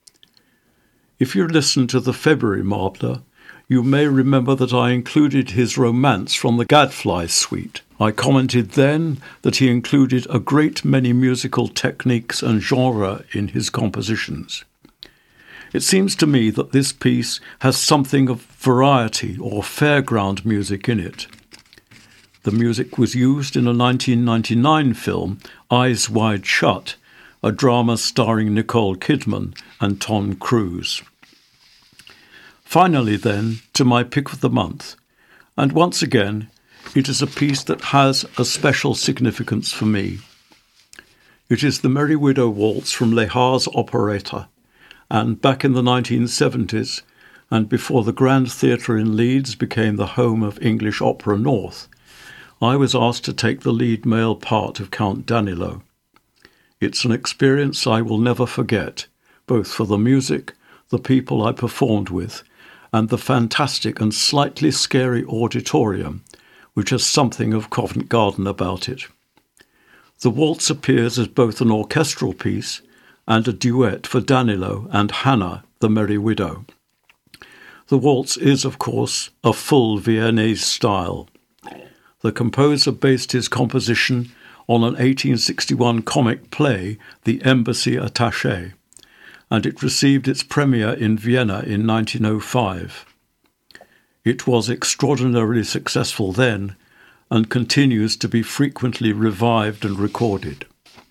S1: If you listen to the February Marbler, you may remember that I included his Romance from the Gadfly Suite. I commented then that he included a great many musical techniques and genre in his compositions. It seems to me that this piece has something of variety or fairground music in it. The music was used in a nineteen ninety-nine film, Eyes Wide Shut, a drama starring Nicole Kidman and Tom Cruise. Finally, then, to my pick of the month, and once again, it is a piece that has a special significance for me. It is the Merry Widow Waltz from Lehár's operetta, and back in the nineteen seventies, and before the Grand Theatre in Leeds became the home of English Opera North, I was asked to take the lead male part of Count Danilo. It's an experience I will never forget, both for the music, the people I performed with, and the fantastic and slightly scary auditorium, which has something of Covent Garden about it. The waltz appears as both an orchestral piece and a duet for Danilo and Hannah, the Merry Widow. The waltz is, of course, a full Viennese style. The composer based his composition on an eighteen sixty-one comic play, The Embassy Attaché, and it received its premiere in Vienna in nineteen oh five. It was extraordinarily successful then and continues to be frequently revived and recorded.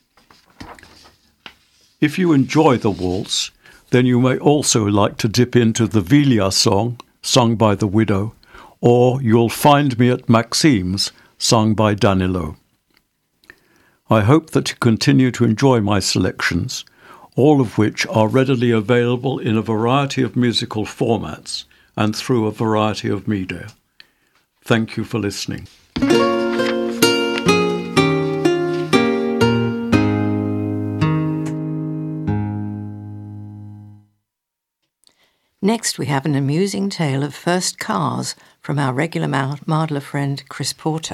S1: If you enjoy the waltz, then you may also like to dip into the Vilya song, sung by the widow, or You'll Find Me at Maxime's, sung by Danilo. I hope that you continue to enjoy my selections, all of which are readily available in a variety of musical formats and through a variety of media. Thank you for listening.
S2: Next, we have an amusing tale of first cars from our regular Mardler friend, Chris Porter.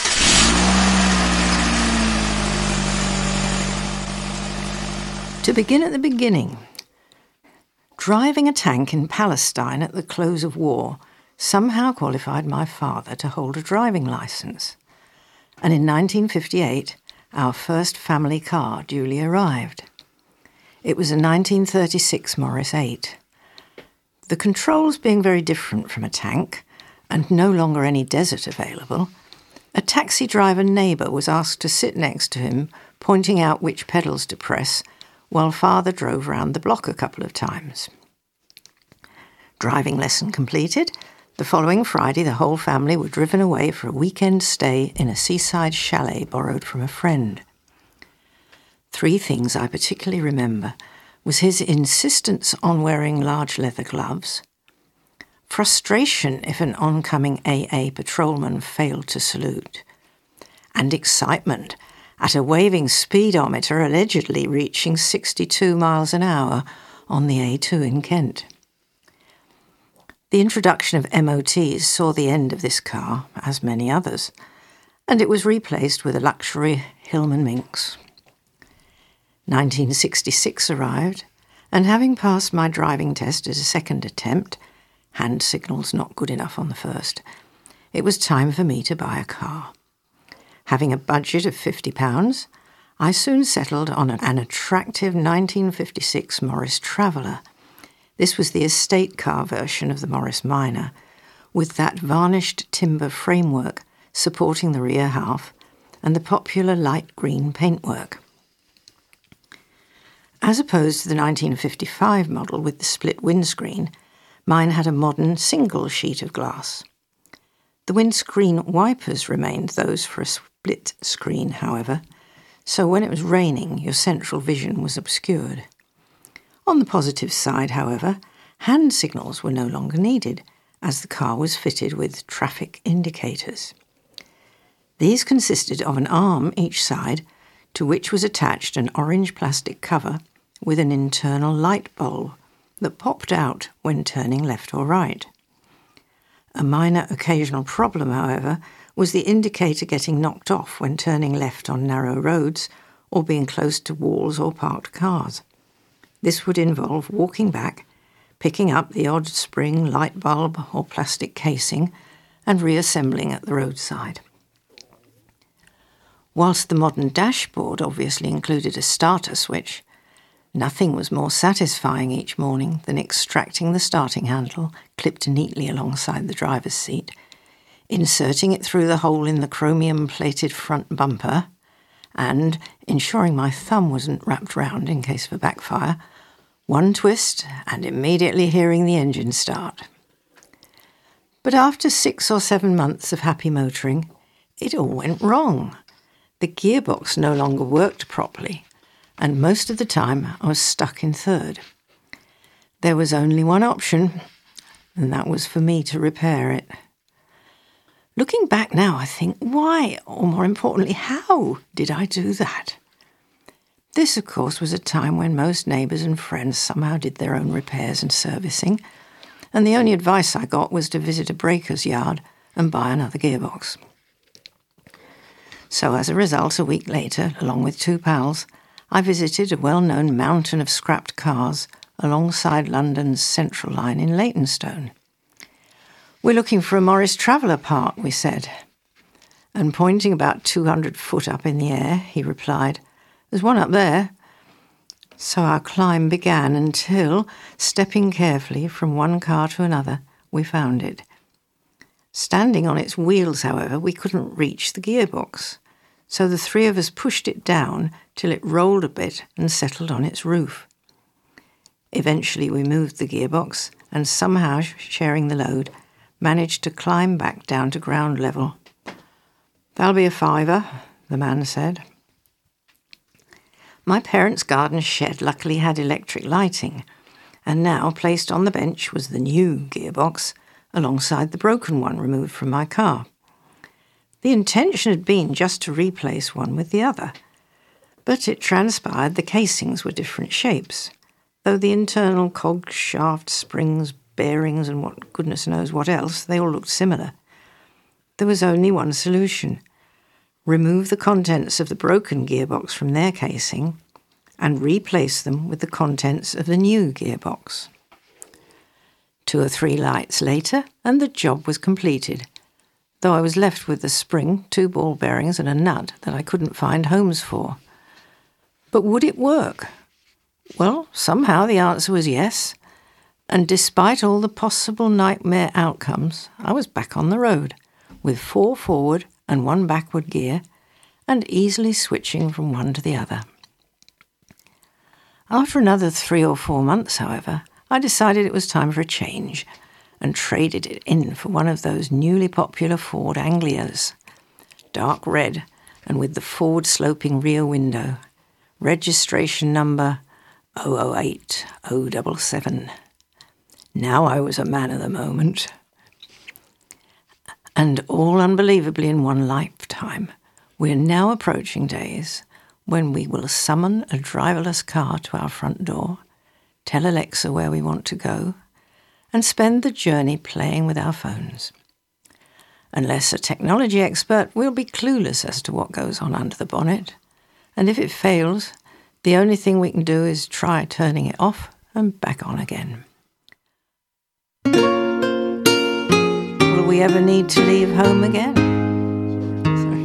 S2: To begin at the beginning, driving a tank in Palestine at the close of war somehow qualified my father to hold a driving licence. And in nineteen fifty-eight, our first family car duly arrived. It was a nineteen thirty-six Morris eight. The controls being very different from a tank, and no longer any desert available, a taxi driver neighbour was asked to sit next to him, pointing out which pedals to press, while Father drove round the block a couple of times. Driving lesson completed, the following Friday the whole family were driven away for a weekend stay in a seaside chalet borrowed from a friend. Three things I particularly remember was his insistence on wearing large leather gloves, frustration if an oncoming A A patrolman failed to salute, and excitement at a waving speedometer allegedly reaching sixty-two miles an hour on the A two in Kent. The introduction of M O Ts saw the end of this car, as many others, and it was replaced with a luxury Hillman Minx. nineteen sixty-six arrived, and having passed my driving test as a second attempt, hand signals not good enough on the first, it was time for me to buy a car. Having a budget of fifty pounds, I soon settled on an attractive nineteen fifty-six Morris Traveller. This was the estate car version of the Morris Minor, with that varnished timber framework supporting the rear half and the popular light green paintwork. As opposed to the nineteen fifty-five model with the split windscreen, mine had a modern single sheet of glass. The windscreen wipers remained those for a split screen, however, so when it was raining, your central vision was obscured. On the positive side, however, hand signals were no longer needed, as the car was fitted with traffic indicators. These consisted of an arm each side, to which was attached an orange plastic cover with an internal light bulb that popped out when turning left or right. A minor occasional problem, however, was the indicator getting knocked off when turning left on narrow roads or being close to walls or parked cars. This would involve walking back, picking up the odd spring light bulb or plastic casing, and reassembling at the roadside. Whilst the modern dashboard obviously included a starter switch, nothing was more satisfying each morning than extracting the starting handle, clipped neatly alongside the driver's seat, inserting it through the hole in the chromium-plated front bumper, and, ensuring my thumb wasn't wrapped round in case of a backfire, one twist and immediately hearing the engine start. But after six or seven months of happy motoring, it all went wrong. The gearbox no longer worked properly, and most of the time I was stuck in third. There was only one option, and that was for me to repair it. Looking back now, I think, why, or more importantly, how did I do that? This, of course, was a time when most neighbours and friends somehow did their own repairs and servicing, and the only advice I got was to visit a breaker's yard and buy another gearbox. So as a result, a week later, along with two pals, I visited a well-known mountain of scrapped cars alongside London's Central Line in Leytonstone. "We're looking for a Morris Traveller part," we said. And pointing about two hundred foot up in the air, he replied, "There's one up there." So our climb began until, stepping carefully from one car to another, we found it. Standing on its wheels, however, we couldn't reach the gearbox, so the three of us pushed it down till it rolled a bit and settled on its roof. Eventually we moved the gearbox and, somehow sharing the load, managed to climb back down to ground level. "That'll be a fiver," the man said. My parents' garden shed luckily had electric lighting, and now placed on the bench was the new gearbox, alongside the broken one removed from my car. The intention had been just to replace one with the other, but it transpired the casings were different shapes, though the internal cogs, shafts, springs, bearings, and what goodness knows what else, they all looked similar. There was only one solution: remove the contents of the broken gearbox from their casing and replace them with the contents of the new gearbox. Two or three lights later, and the job was completed, though I was left with the spring, two ball bearings, and a nut that I couldn't find homes for. But would it work? Well, somehow the answer was yes, And despite all the possible nightmare outcomes, I was back on the road, with four forward and one backward gear, and easily switching from one to the other. After another three or four months, however, I decided it was time for a change, and traded it in for one of those newly popular Ford Anglias, dark red and with the forward-sloping rear window, registration number oh oh eight oh seven seven. Now I was a man of the moment. And all unbelievably in one lifetime, we are now approaching days when we will summon a driverless car to our front door, tell Alexa where we want to go, and spend the journey playing with our phones. Unless a technology expert, we'll be clueless as to what goes on under the bonnet, and if it fails, the only thing we can do is try turning it off and back on again. Will we ever need to leave home again? Sorry.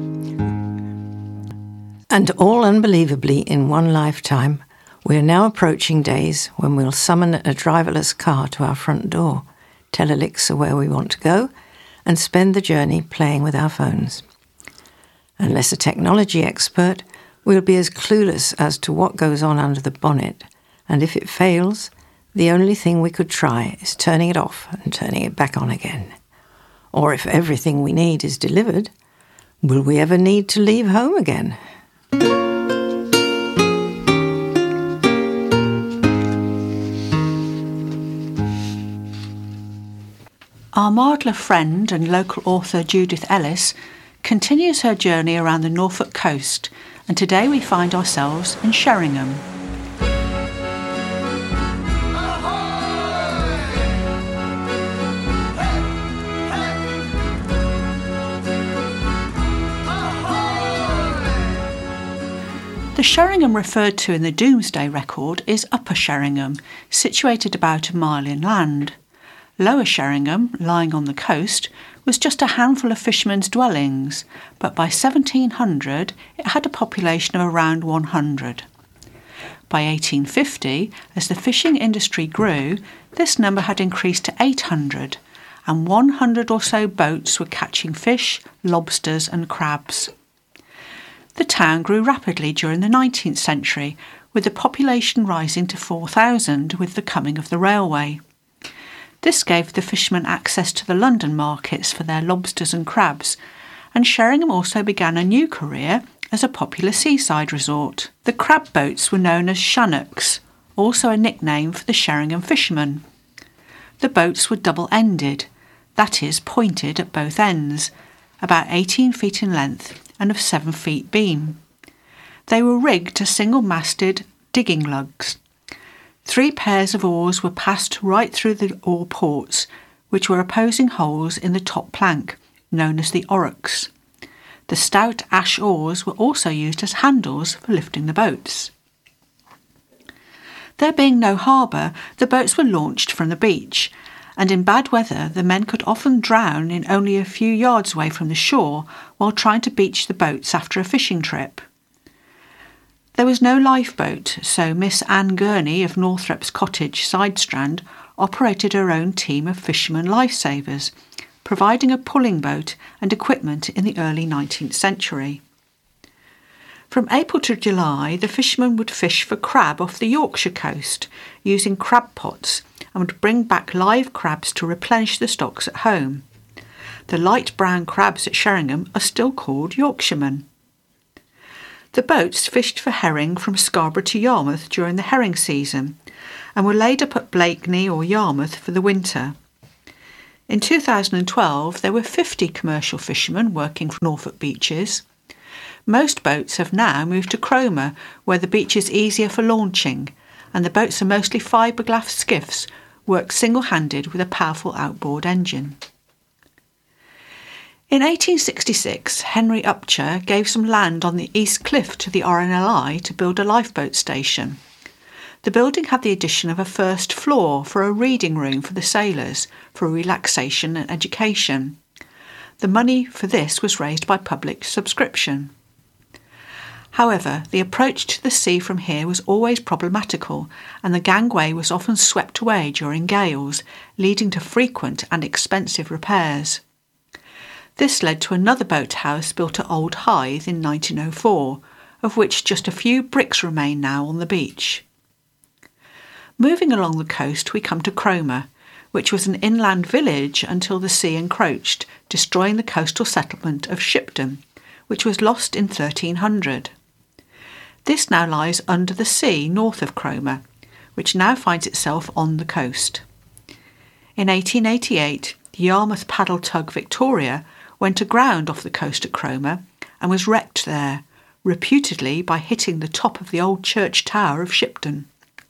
S2: And all unbelievably in one lifetime, we are now approaching days when we'll summon a driverless car to our front door, tell Alexa where we want to go, and spend the journey playing with our phones. Unless a technology expert, we'll be as clueless as to what goes on under the bonnet, and if it fails, the only thing we could try is turning it off and turning it back on again. Or if everything we need is delivered, will we ever need to leave home again?
S3: Our Mardler friend and local author Judith Ellis continues her journey around the Norfolk coast, and today we find ourselves in Sheringham. The Sheringham referred to in the Domesday record is Upper Sheringham, situated about a mile inland. Lower Sheringham, lying on the coast, was just a handful of fishermen's dwellings, but by seventeen hundred it had a population of around one hundred. By eighteen fifty, as the fishing industry grew, this number had increased to eight hundred, and one hundred or so boats were catching fish, lobsters and crabs. The town grew rapidly during the nineteenth century, with the population rising to four thousand with the coming of the railway. This gave the fishermen access to the London markets for their lobsters and crabs, and Sheringham also began a new career as a popular seaside resort. The crab boats were known as shannocks, also a nickname for the Sheringham fishermen. The boats were double-ended, that is, pointed at both ends, about eighteen feet in length and of seven feet beam. They were rigged to single-masted digging lugs. Three pairs of oars were passed right through the oar ports, which were opposing holes in the top plank, known as the oryx. The stout ash oars were also used as handles for lifting the boats. There being no harbour, the boats were launched from the beach, and in bad weather the men could often drown in only a few yards away from the shore while trying to beach the boats after a fishing trip. There was no lifeboat, so Miss Anne Gurney of Northrop's cottage, Sidestrand, operated her own team of fishermen lifesavers, providing a pulling boat and equipment in the early nineteenth century. From April to July, the fishermen would fish for crab off the Yorkshire coast, using crab pots, and would bring back live crabs to replenish the stocks at home. The light brown crabs at Sheringham are still called Yorkshiremen. The boats fished for herring from Scarborough to Yarmouth during the herring season, and were laid up at Blakeney or Yarmouth for the winter. In two thousand twelve, there were fifty commercial fishermen working for Norfolk beaches. Most boats have now moved to Cromer, where the beach is easier for launching, and the boats are mostly fiberglass skiffs, worked single-handed with a powerful outboard engine. In eighteen sixty-six, Henry Upcher gave some land on the East Cliff to the R N L I to build a lifeboat station. The building had the addition of a first floor for a reading room for the sailors, for relaxation and education. The money for this was raised by public subscription. However, the approach to the sea from here was always problematical, and the gangway was often swept away during gales, leading to frequent and expensive repairs. This led to another boathouse built at Old Hythe in nineteen oh four, of which just a few bricks remain now on the beach. Moving along the coast, we come to Cromer, which was an inland village until the sea encroached, destroying the coastal settlement of Shipdham, which was lost in thirteen hundred. This now lies under the sea north of Cromer, which now finds itself on the coast. In eighteen eighty-eight, the Yarmouth paddle tug Victoria went aground off the coast at Cromer and was wrecked there, reputedly by hitting the top of the old church tower of Shipdham.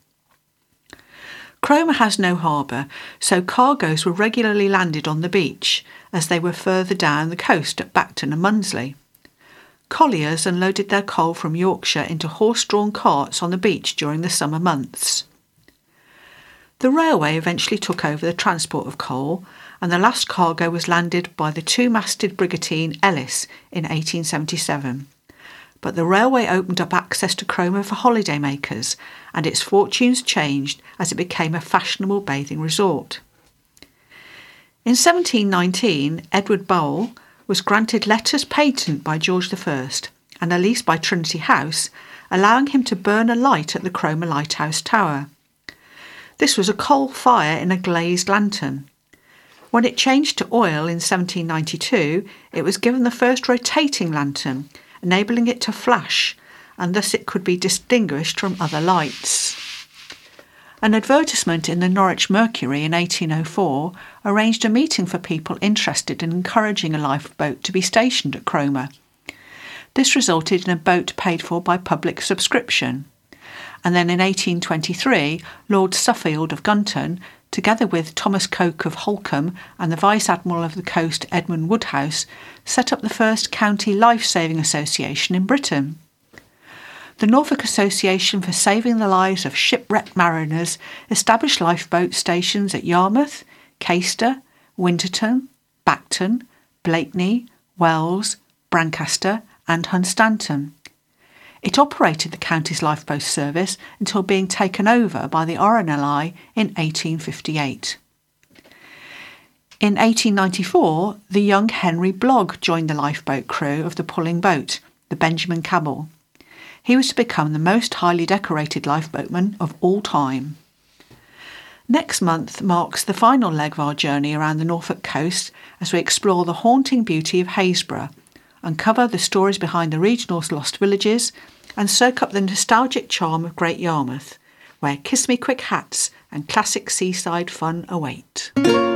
S3: Cromer has no harbour, so cargoes were regularly landed on the beach, as they were further down the coast at Bacton and Munsley. Colliers unloaded their coal from Yorkshire into horse-drawn carts on the beach during the summer months. The railway eventually took over the transport of coal, and the last cargo was landed by the two-masted brigantine Ellis in eighteen seventy-seven. But the railway opened up access to Cromer for holidaymakers, and its fortunes changed as it became a fashionable bathing resort. In seventeen nineteen, Edward Bowell was granted letters patent by George the First and a lease by Trinity House, allowing him to burn a light at the Cromer Lighthouse Tower. This was a coal fire in a glazed lantern. When it changed to oil in seventeen ninety-two, it was given the first rotating lantern, enabling it to flash, and thus it could be distinguished from other lights. An advertisement in the Norwich Mercury in eighteen oh four arranged a meeting for people interested in encouraging a lifeboat to be stationed at Cromer. This resulted in a boat paid for by public subscription. And then in eighteen twenty-three, Lord Suffield of Gunton, together with Thomas Coke of Holcombe and the Vice-Admiral of the Coast Edmund Woodhouse, set up the first county life-saving association in Britain. The Norfolk Association for Saving the Lives of Shipwrecked Mariners established lifeboat stations at Yarmouth, Caister, Winterton, Bacton, Blakeney, Wells, Brancaster and Hunstanton. It operated the county's lifeboat service until being taken over by the R N L I in eighteen fifty-eight. In eighteen ninety-four, the young Henry Blogg joined the lifeboat crew of the pulling boat, the Benjamin Cabell. He was to become the most highly decorated lifeboatman of all time. Next month marks the final leg of our journey around the Norfolk coast as we explore the haunting beauty of Haysborough, uncover the stories behind the regional's lost villages, and soak up the nostalgic charm of Great Yarmouth, where kiss-me-quick hats and classic seaside fun await.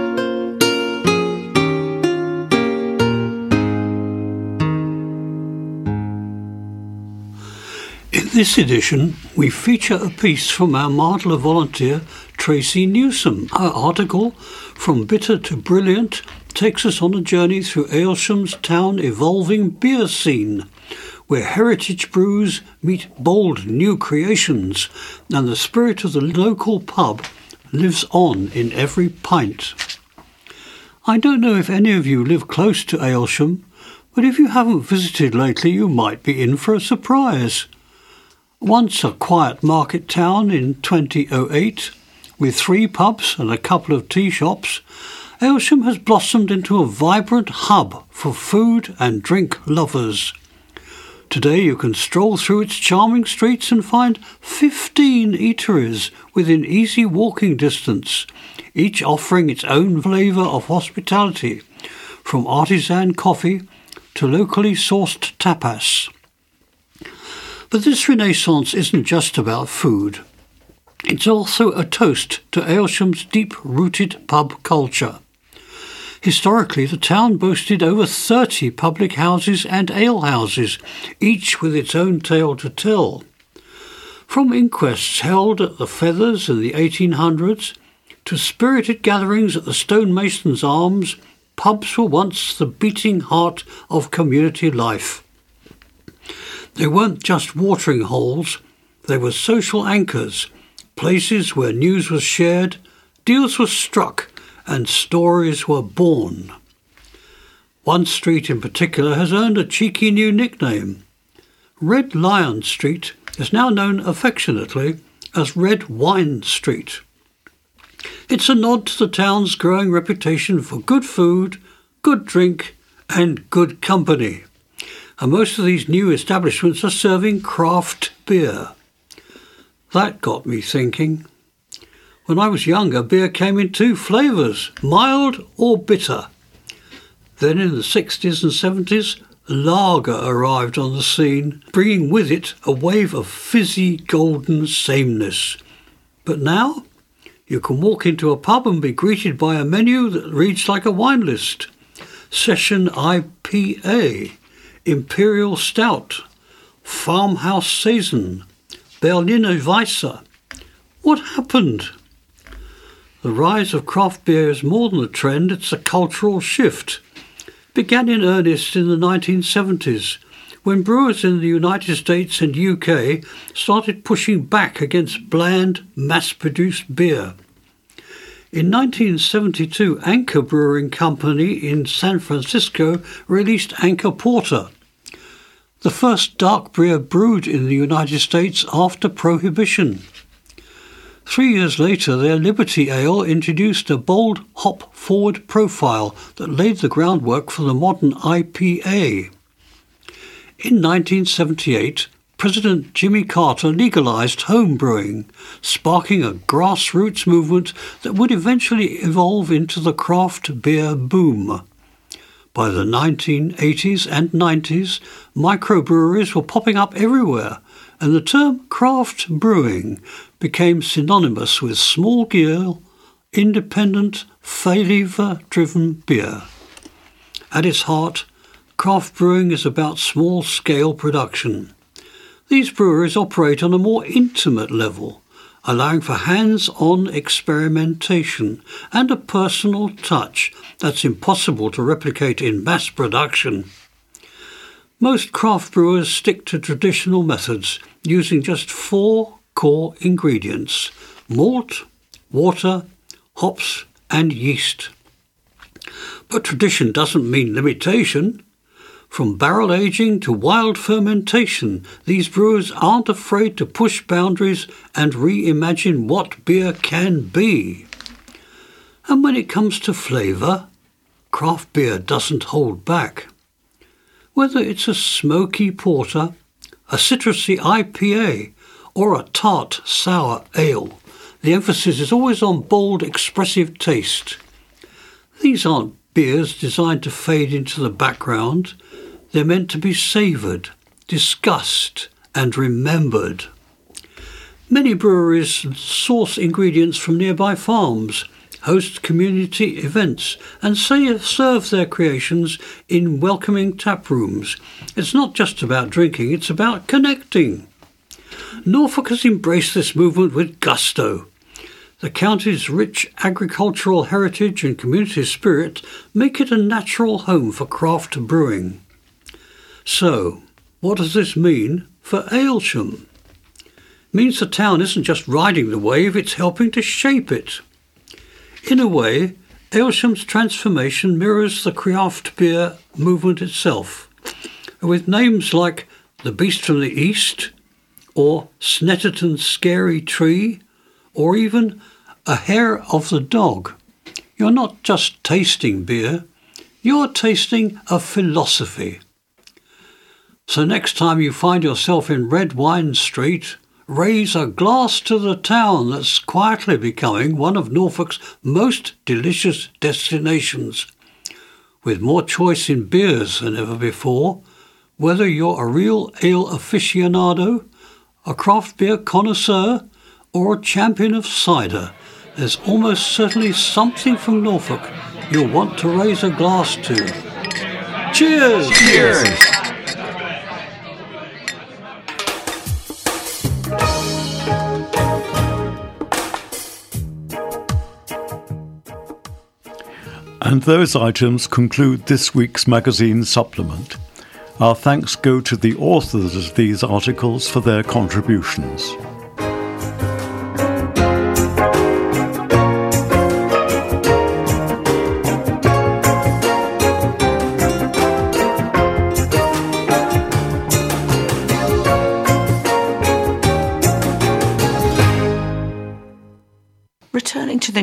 S4: In this edition, we feature a piece from our Mardler volunteer, Tracy Newsom. Her article, From Bitter to Brilliant, takes us on a journey through Aylesham's town evolving beer scene, where heritage brews meet bold new creations, and the spirit of the local pub lives on in every pint. I don't know if any of you live close to Aylesham, but if you haven't visited lately, you might be in for a surprise. Once a quiet market town in twenty oh eight, with three pubs and a couple of tea shops, Aylesham has blossomed into a vibrant hub for food and drink lovers. Today you can stroll through its charming streets and find fifteen eateries within easy walking distance, each offering its own flavour of hospitality, from artisan coffee to locally sourced tapas. But this renaissance isn't just about food. It's also a toast to Aylesham's deep-rooted pub culture. Historically, the town boasted over thirty public houses and alehouses, each with its own tale to tell. From inquests held at the Feathers in the eighteen hundreds to spirited gatherings at the Stonemasons' Arms, pubs were once the beating heart of community life. They weren't just watering holes, they were social anchors, places where news was shared, deals were struck, and stories were born. One street in particular has earned a cheeky new nickname, Red Lion Street is now known affectionately as Red Wine Street. It's a nod to the town's growing reputation for good food, good drink and good company. And most of these new establishments are serving craft beer. That got me thinking. When I was younger, beer came in two flavours, mild or bitter. Then in the sixties and seventies, lager arrived on the scene, bringing with it a wave of fizzy golden sameness. But now, you can walk into a pub and be greeted by a menu that reads like a wine list. Session I P A, Imperial Stout, Farmhouse Saison, Berliner Weisse. What happened? The rise of craft beer is more than a trend, it's a cultural shift. It began in earnest in the nineteen seventies, when brewers in the United States and U K started pushing back against bland, mass-produced beer. In nineteen seventy-two, Anchor Brewing Company in San Francisco released Anchor Porter, the first dark beer brewed in the United States after Prohibition. Three years later, their Liberty Ale introduced a bold hop-forward profile that laid the groundwork for the modern I P A. In nineteen seventy-eight, President Jimmy Carter legalized home brewing, sparking a grassroots movement that would eventually evolve into the craft beer boom. By the nineteen eighties and nineties, microbreweries were popping up everywhere, and the term craft brewing became synonymous with small-scale, independent, flavor-driven beer. At its heart, craft brewing is about small-scale production. These breweries operate on a more intimate level, allowing for hands-on experimentation and a personal touch that's impossible to replicate in mass production. Most craft brewers stick to traditional methods, using just four core ingredients: malt, water, hops, and yeast. But tradition doesn't mean limitation. From barrel aging to wild fermentation, these brewers aren't afraid to push boundaries and reimagine what beer can be. And when it comes to flavour, craft beer doesn't hold back. Whether it's a smoky porter, a citrusy I P A, or a tart sour ale, the emphasis is always on bold, expressive taste. These aren't beers designed to fade into the background. They're meant to be savoured, discussed, and remembered. Many breweries source ingredients from nearby farms, host community events, and say serve their creations in welcoming tap rooms. It's not just about drinking, it's about connecting. Norfolk has embraced this movement with gusto. The county's rich agricultural heritage and community spirit make it a natural home for craft brewing. So, what does this mean for Aylsham? It means the town isn't just riding the wave, it's helping to shape it. In a way, Aylsham's transformation mirrors the craft beer movement itself, with names like The Beast from the East, or Snetterton's Scary Tree, or even A Hair of the Dog. You're not just tasting beer, you're tasting a philosophy. So next time you find yourself in Red Wine Street, raise a glass to the town that's quietly becoming one of Norfolk's most delicious destinations. With more choice in beers than ever before, whether you're a real ale aficionado, a craft beer connoisseur, or a champion of cider, there's almost certainly something from Norfolk you'll want to raise a glass to. Cheers!
S1: Cheers! And those items conclude this week's magazine supplement. Our thanks go to the authors of these articles for their contributions.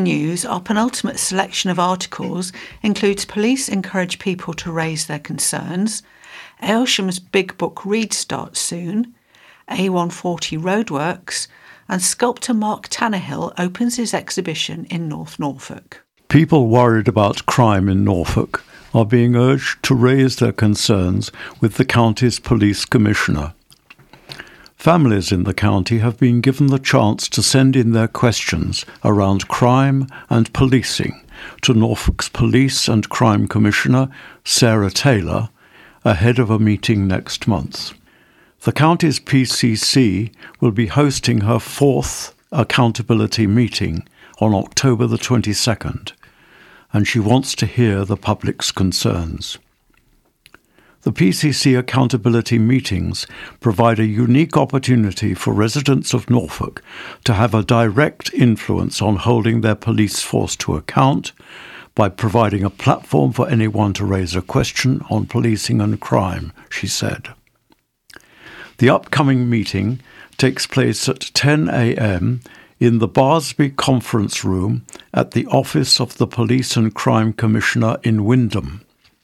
S3: news, our penultimate selection of articles includes Police encourage people to raise their concerns, Aylsham's Big Book read starts soon, A one forty roadworks, and sculptor Mark Tannehill opens his exhibition in North Norfolk.
S1: People worried about crime in Norfolk are being urged to raise their concerns with the county's police commissioner. Families in the county have been given the chance to send in their questions around crime and policing to Norfolk's Police and Crime Commissioner, Sarah Taylor, ahead of a meeting next month. The county's P C C will be hosting her fourth accountability meeting on October the twenty-second, and she wants to hear the public's concerns. The P C C accountability meetings provide a unique opportunity for residents of Norfolk to have a direct influence on holding their police force to account by providing a platform for anyone to raise a question on policing and crime, she said. The upcoming meeting takes place at ten a.m. in the Barsby Conference Room at the office of the Police and Crime Commissioner in Windham.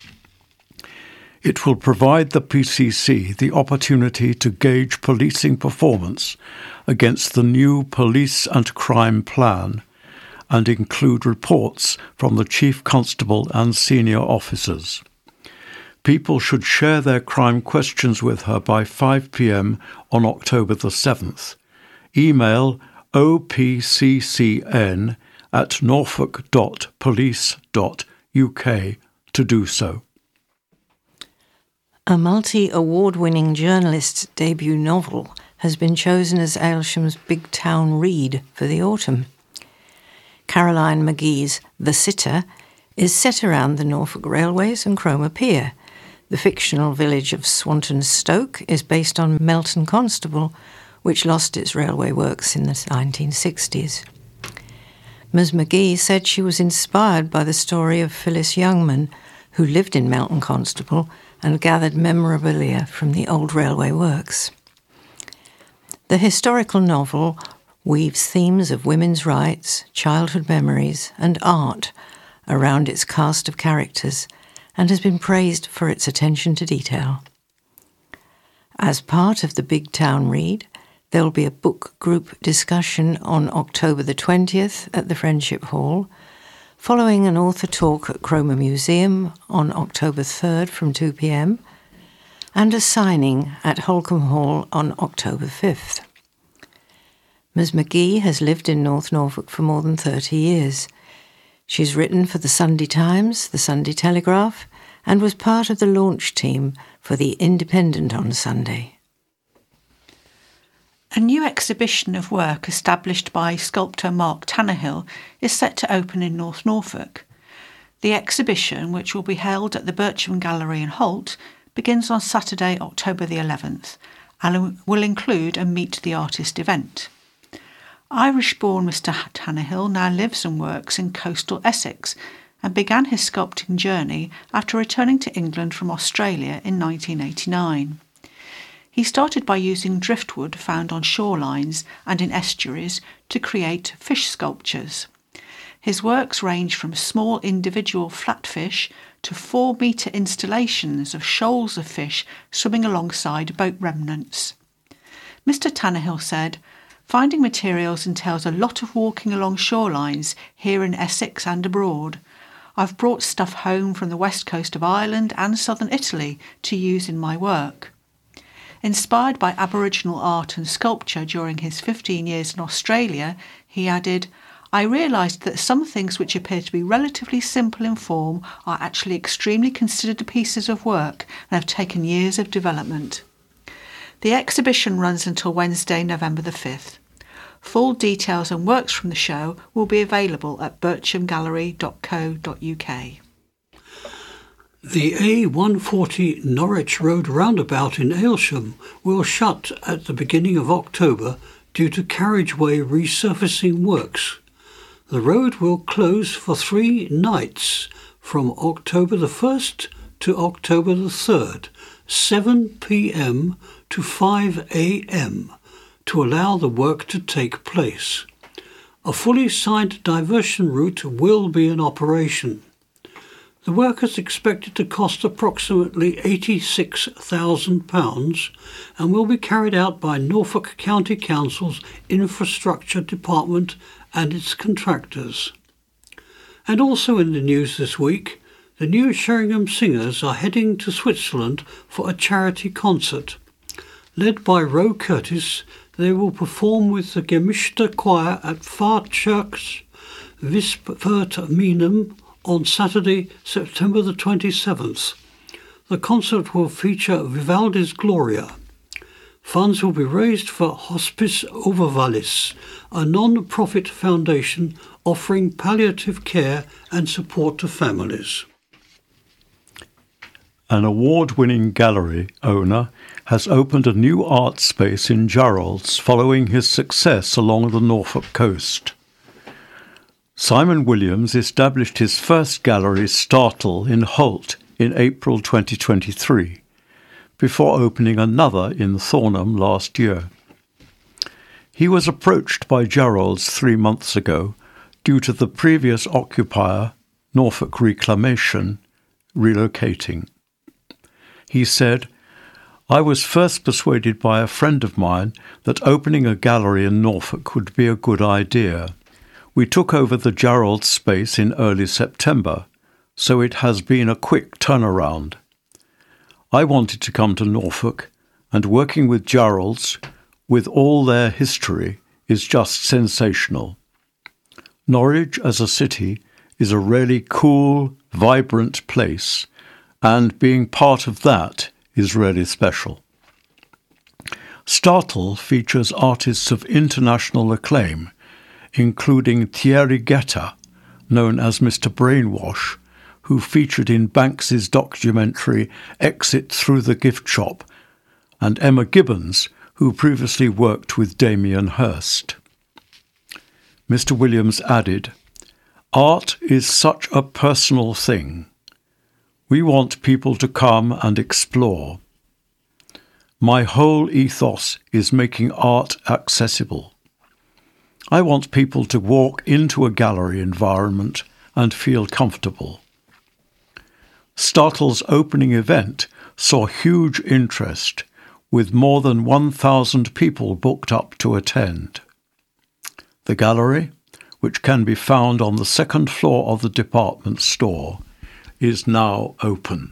S1: It will provide the P C C the opportunity to gauge policing performance against the new Police and Crime Plan and include reports from the Chief Constable and senior officers. People should share their crime questions with her by five p.m. on October the seventh. Email o p c c n at norfolk dot police dot u k to do so.
S2: A multi-award-winning journalist's debut novel has been chosen as Aylsham's Big Town Read for the autumn. Caroline McGee's The Sitter is set around the Norfolk Railways and Cromer Pier. The fictional village of Swanton Stoke is based on Melton Constable, which lost its railway works in the nineteen sixties. Miz McGee said she was inspired by the story of Phyllis Youngman, who lived in Melton Constable and gathered memorabilia from the old railway works. The historical novel weaves themes of women's rights, childhood memories, and art around its cast of characters, and has been praised for its attention to detail. As part of the Big Town Read, there will be a book group discussion on October the twentieth at the Friendship Hall, following an author talk at Cromer Museum on October third from two p.m, and a signing at Holcombe Hall on October fifth. Miz McGee has lived in North Norfolk for more than thirty years. She's written for the Sunday Times, the Sunday Telegraph, and was part of the launch team for the Independent on Sunday.
S3: A new exhibition of work established by sculptor Mark Tannehill is set to open in North Norfolk. The exhibition, which will be held at the Bircham Gallery in Holt, begins on Saturday, October the eleventh, and will include a Meet the Artist event. Irish-born Mister Tannehill now lives and works in coastal Essex and began his sculpting journey after returning to England from Australia in nineteen eighty-nine. He started by using driftwood found on shorelines and in estuaries to create fish sculptures. His works range from small individual flatfish to four-metre installations of shoals of fish swimming alongside boat remnants. Mister Tannehill said, "Finding materials entails a lot of walking along shorelines here in Essex and abroad. I've brought stuff home from the west coast of Ireland and southern Italy to use in my work." Inspired by Aboriginal art and sculpture during his fifteen years in Australia, he added, "I realised that some things which appear to be relatively simple in form are actually extremely considered pieces of work and have taken years of development." The exhibition runs until Wednesday, November the fifth. Full details and works from the show will be available at bircham gallery dot co dot u k.
S4: The A one forty Norwich Road roundabout in Aylsham will shut at the beginning of October due to carriageway resurfacing works. The road will close for three nights from October the first to October the third, seven p.m. to five a.m. to allow the work to take place. A fully signed diversion route will be in operation. The work is expected to cost approximately eighty-six thousand pounds and will be carried out by Norfolk County Council's Infrastructure Department and its contractors. And also in the news this week, the New Sheringham Singers are heading to Switzerland for a charity concert. Led by Roe Curtis, they will perform with the Gemischte Choir at Pfarrkirche Wispert-Meenum on Saturday, September the twenty-seventh. The concert will feature Vivaldi's Gloria. Funds will be raised for Hospice Overvallis, a non-profit foundation offering palliative care and support to families.
S1: An award-winning gallery owner has opened a new art space in Jarrold's following his success along the Norfolk coast. Simon Williams established his first gallery, Startle, in Holt in April twenty twenty-three, before opening another in Thornham last year. He was approached by Jarrold's three months ago due to the previous occupier, Norfolk Reclamation, relocating. He said, "I was first persuaded by a friend of mine that opening a gallery in Norfolk would be a good idea. We took over the Jarrold space in early September, so it has been a quick turnaround. I wanted to come to Norfolk, and working with Jarrold's, with all their history, is just sensational. Norwich as a city is a really cool, vibrant place, and being part of that is really special." Startle features artists of international acclaim, including Thierry Guetta, known as Mister Brainwash, who featured in Banks's documentary Exit Through the Gift Shop, and Emma Gibbons, who previously worked with Damien Hirst. Mister Williams added, "Art is such a personal thing. We want people to come and explore. My whole ethos is making art accessible. I want people to walk into a gallery environment and feel comfortable." Startle's opening event saw huge interest, with more than one thousand people booked up to attend. The gallery, which can be found on the second floor of the department store, is now open.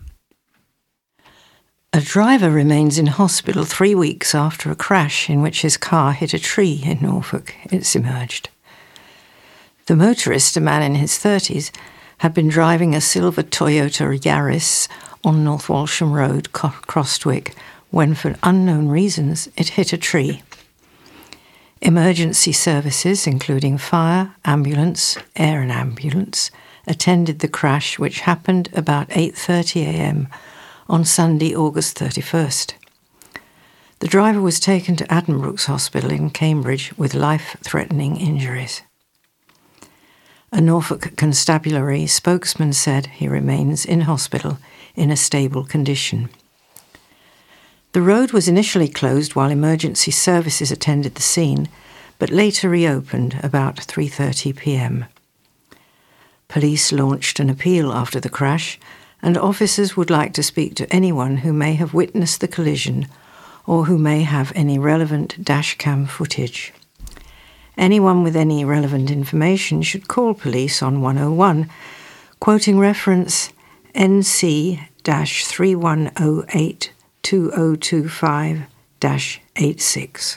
S2: A driver remains in hospital three weeks after a crash in which his car hit a tree in Norfolk, it's emerged. The motorist, a man in his thirties, had been driving a silver Toyota Yaris on North Walsham Road, Crostwick, when for unknown reasons it hit a tree. Emergency services, including fire, ambulance, air and ambulance, attended the crash, which happened about eight thirty a m on Sunday, August thirty-first. The driver was taken to Addenbrooke's Hospital in Cambridge with life-threatening injuries. A Norfolk Constabulary spokesman said he remains in hospital in a stable condition. The road was initially closed while emergency services attended the scene, but later reopened about three thirty p m. Police launched an appeal after the crash, and officers would like to speak to anyone who may have witnessed the collision or who may have any relevant dashcam footage. Anyone with any relevant information should call police on one oh one, quoting reference N C three one oh eight two oh two five eighty-six.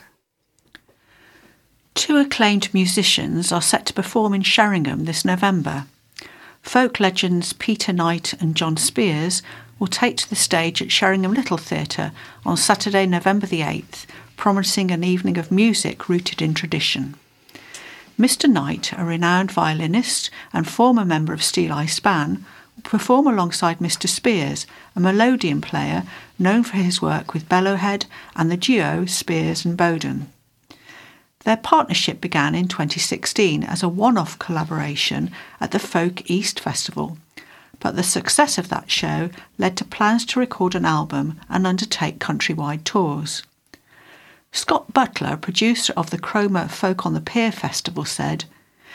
S3: Two acclaimed musicians are set to perform in Sheringham this November. Folk legends Peter Knight and John Spears will take to the stage at Sheringham Little Theatre on Saturday, November the eighth, promising an evening of music rooted in tradition. Mister Knight, a renowned violinist and former member of Steel Eye Span, will perform alongside Mister Spears, a melodeon player known for his work with Bellowhead and the duo Spears and Bowden. Their partnership began in twenty sixteen as a one-off collaboration at the Folk East Festival, but the success of that show led to plans to record an album and undertake countrywide tours. Scott Butler, producer of the Cromer Folk on the Pier Festival, said,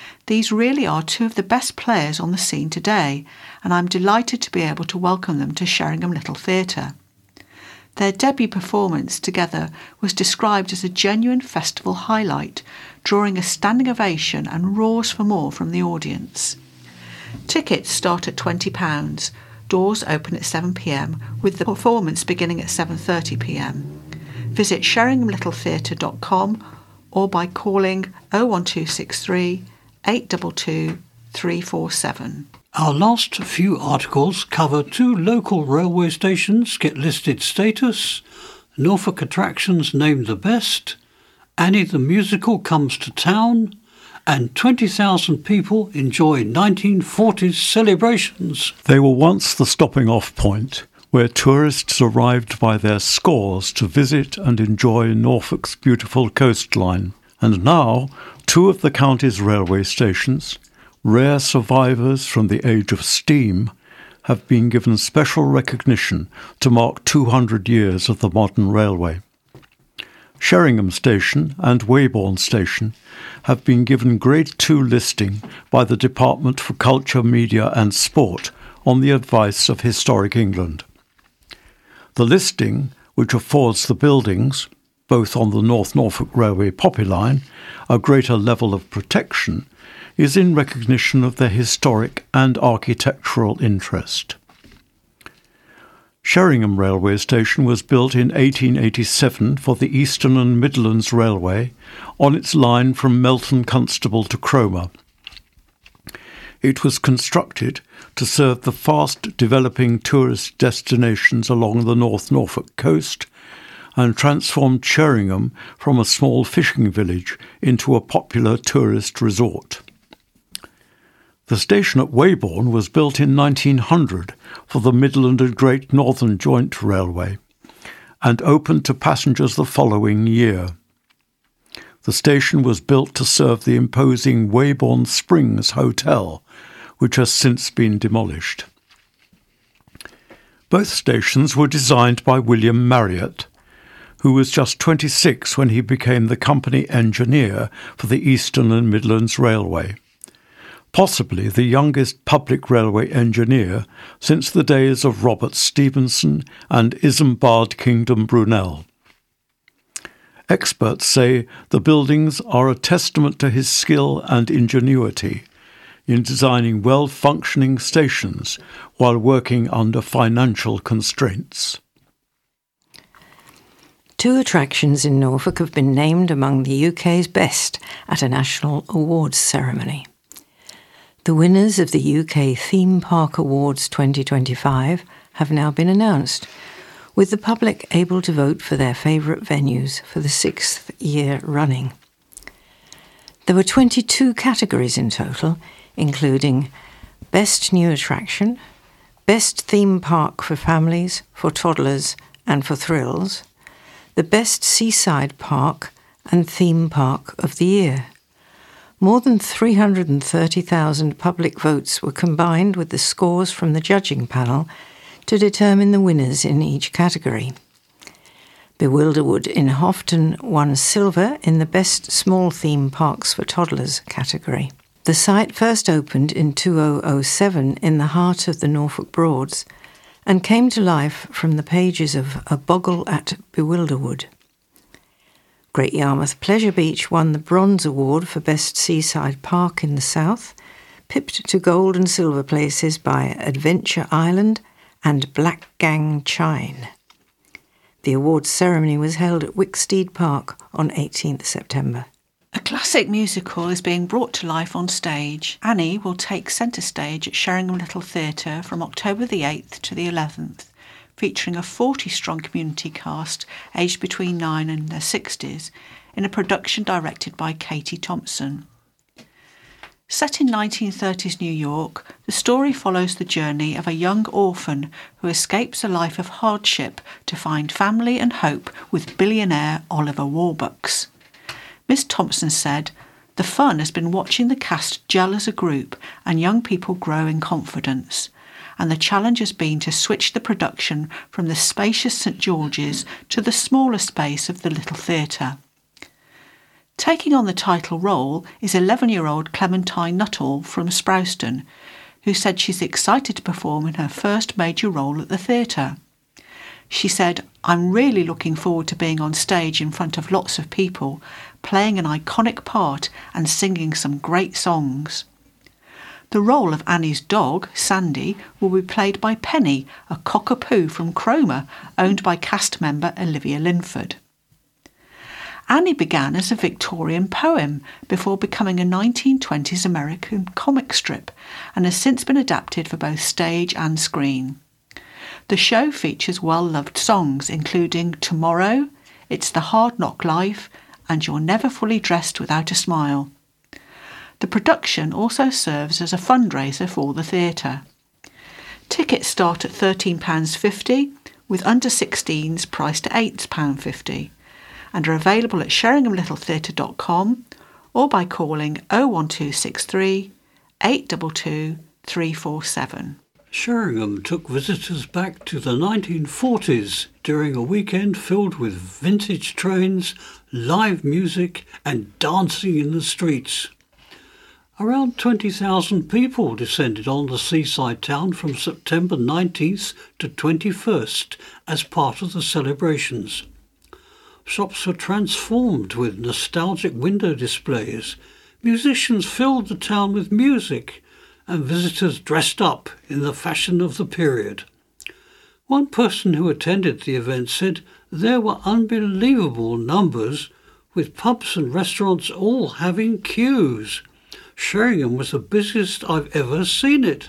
S3: These really are two of the best players on the scene today, and I'm delighted to be able to welcome them to Sheringham Little Theatre. Their debut performance together was described as a genuine festival highlight, drawing a standing ovation and roars for more from the audience. Tickets start at twenty pounds. Doors open at seven p m, with the performance beginning at seven thirty p m. Visit sheringham little theatre dot com or by calling oh one two six three, eight two two, three four seven.
S4: Our last few articles cover two local railway stations get listed status, Norfolk attractions named the best, Annie the Musical comes to town, and twenty thousand people enjoy nineteen forties celebrations.
S1: They were once the stopping-off point, where tourists arrived by their scores to visit and enjoy Norfolk's beautiful coastline. And now, two of the county's railway stations, rare survivors from the age of steam, have been given special recognition to mark two hundred years of the modern railway. Sheringham Station and Weybourne Station have been given Grade two listing by the Department for Culture, Media and Sport on the advice of Historic England. The listing, which affords the buildings, both on the North Norfolk Railway Poppy Line, a greater level of protection, is in recognition of their historic and architectural interest. Sheringham Railway Station was built in eighteen eighty-seven for the Eastern and Midlands Railway on its line from Melton Constable to Cromer. It was constructed to serve the fast-developing tourist destinations along the North Norfolk coast and transformed Sheringham from a small fishing village into a popular tourist resort. The station at Weybourne was built in nineteen hundred for the Midland and Great Northern Joint Railway and opened to passengers the following year. The station was built to serve the imposing Weybourne Springs Hotel, which has since been demolished. Both stations were designed by William Marriott, who was just twenty-six when he became the company engineer for the Eastern and Midlands Railway, possibly the youngest public railway engineer since the days of Robert Stephenson and Isambard Kingdom Brunel. Experts say the buildings are a testament to his skill and ingenuity in designing well-functioning stations while working under financial constraints.
S2: Two attractions in Norfolk have been named among the U K's best at a national awards ceremony. The winners of the U K Theme Park Awards twenty twenty-five have now been announced, with the public able to vote for their favourite venues for the sixth year running. There were twenty-two categories in total, including Best New Attraction, Best Theme Park for Families, for Toddlers and for Thrills, the Best Seaside Park and Theme Park of the Year. More than three hundred thirty thousand public votes were combined with the scores from the judging panel to determine the winners in each category. Bewilderwood in Houghton won silver in the Best Small Theme Parks for Toddlers category. The site first opened in two thousand seven in the heart of the Norfolk Broads and came to life from the pages of A Boggle at Bewilderwood. Great Yarmouth Pleasure Beach won the Bronze Award for Best Seaside Park in the South, pipped to gold and silver places by Adventure Island and Black Gang Chine. The awards ceremony was held at Wicksteed Park on eighteenth September.
S3: A classic musical is being brought to life on stage. Annie will take centre stage at Sheringham Little Theatre from October the eighth to the eleventh, featuring a forty-strong community cast aged between nine and their sixties, in a production directed by Katie Thompson. Set in nineteen thirties New York, the story follows the journey of a young orphan who escapes a life of hardship to find family and hope with billionaire Oliver Warbucks. Miss Thompson said, "The fun has been watching the cast gel as a group and young people grow in confidence, and the challenge has been to switch the production from the spacious St George's to the smaller space of the Little Theatre." Taking on the title role is eleven-year-old Clementine Nuttall from Sprowston, who said she's excited to perform in her first major role at the theatre. She said, "I'm really looking forward to being on stage in front of lots of people, playing an iconic part and singing some great songs." The role of Annie's dog, Sandy, will be played by Penny, a cockapoo from Cromer, owned by cast member Olivia Linford. Annie began as a Victorian poem before becoming a nineteen twenties American comic strip and has since been adapted for both stage and screen. The show features well-loved songs including Tomorrow, It's the Hard Knock Life and You're Never Fully Dressed Without a Smile. The production also serves as a fundraiser for the theatre. Tickets start at thirteen pounds fifty, with under sixteens priced at eight pounds fifty, and are available at sheringham little theatre dot com or by calling oh one two six three, eight two two, three four seven.
S4: Sheringham took visitors back to the nineteen forties during a weekend filled with vintage trains, live music and dancing in the streets. Around twenty thousand people descended on the seaside town from September nineteenth to twenty-first as part of the celebrations. Shops were transformed with nostalgic window displays, musicians filled the town with music, and visitors dressed up in the fashion of the period. One person who attended the event said there were unbelievable numbers, with pubs and restaurants all having queues. Sheringham was the busiest I've ever seen it.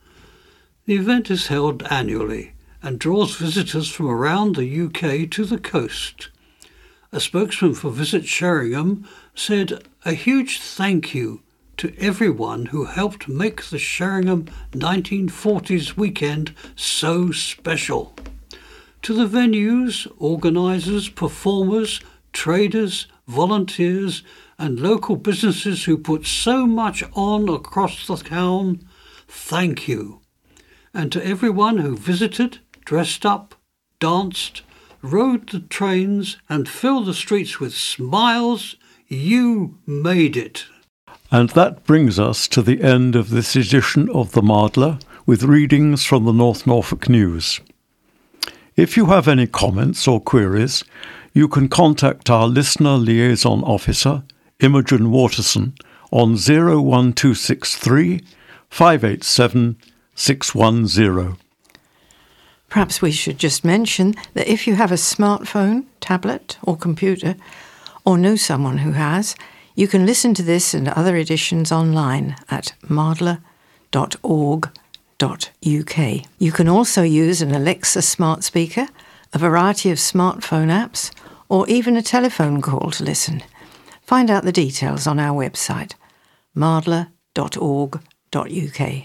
S4: The event is held annually and draws visitors from around the U K to the coast. A spokesman for Visit Sheringham said a huge thank you to everyone who helped make the Sheringham nineteen forties weekend so special. To the venues, organisers, performers, traders, volunteers and local businesses who put so much on across the town, thank you. And to everyone who visited, dressed up, danced, rode the trains and filled the streets with smiles, you made it.
S1: And that brings us to the end of this edition of the Mardler with readings from the North Norfolk News. If you have any comments or queries, you can contact our Listener Liaison Officer, Imogen Waterson, on zero one two six three, five eight seven, six one zero.
S2: Perhaps we should just mention that if you have a smartphone, tablet or computer, or know someone who has, you can listen to this and other editions online at mardler dot org dot U K. You can also use an Alexa smart speaker, a variety of smartphone apps, or even a telephone call to listen. Find out the details on our website, mardler dot org dot U K.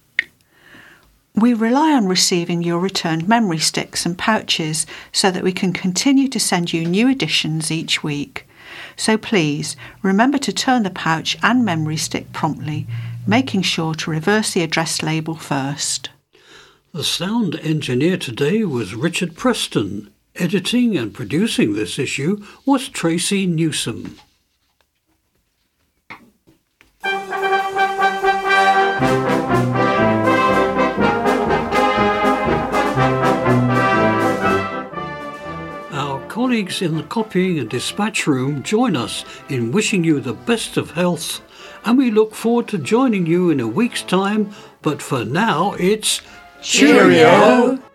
S3: We rely on receiving your returned memory sticks and pouches so that we can continue to send you new editions each week. So please remember to turn the pouch and memory stick promptly, making sure to reverse the address label first.
S4: The sound engineer today was Richard Preston. Editing and producing this issue was Tracy Newsom. Colleagues in the copying and dispatch room join us in wishing you the best of health, and we look forward to joining you in a week's time, but for now it's
S2: Cheerio!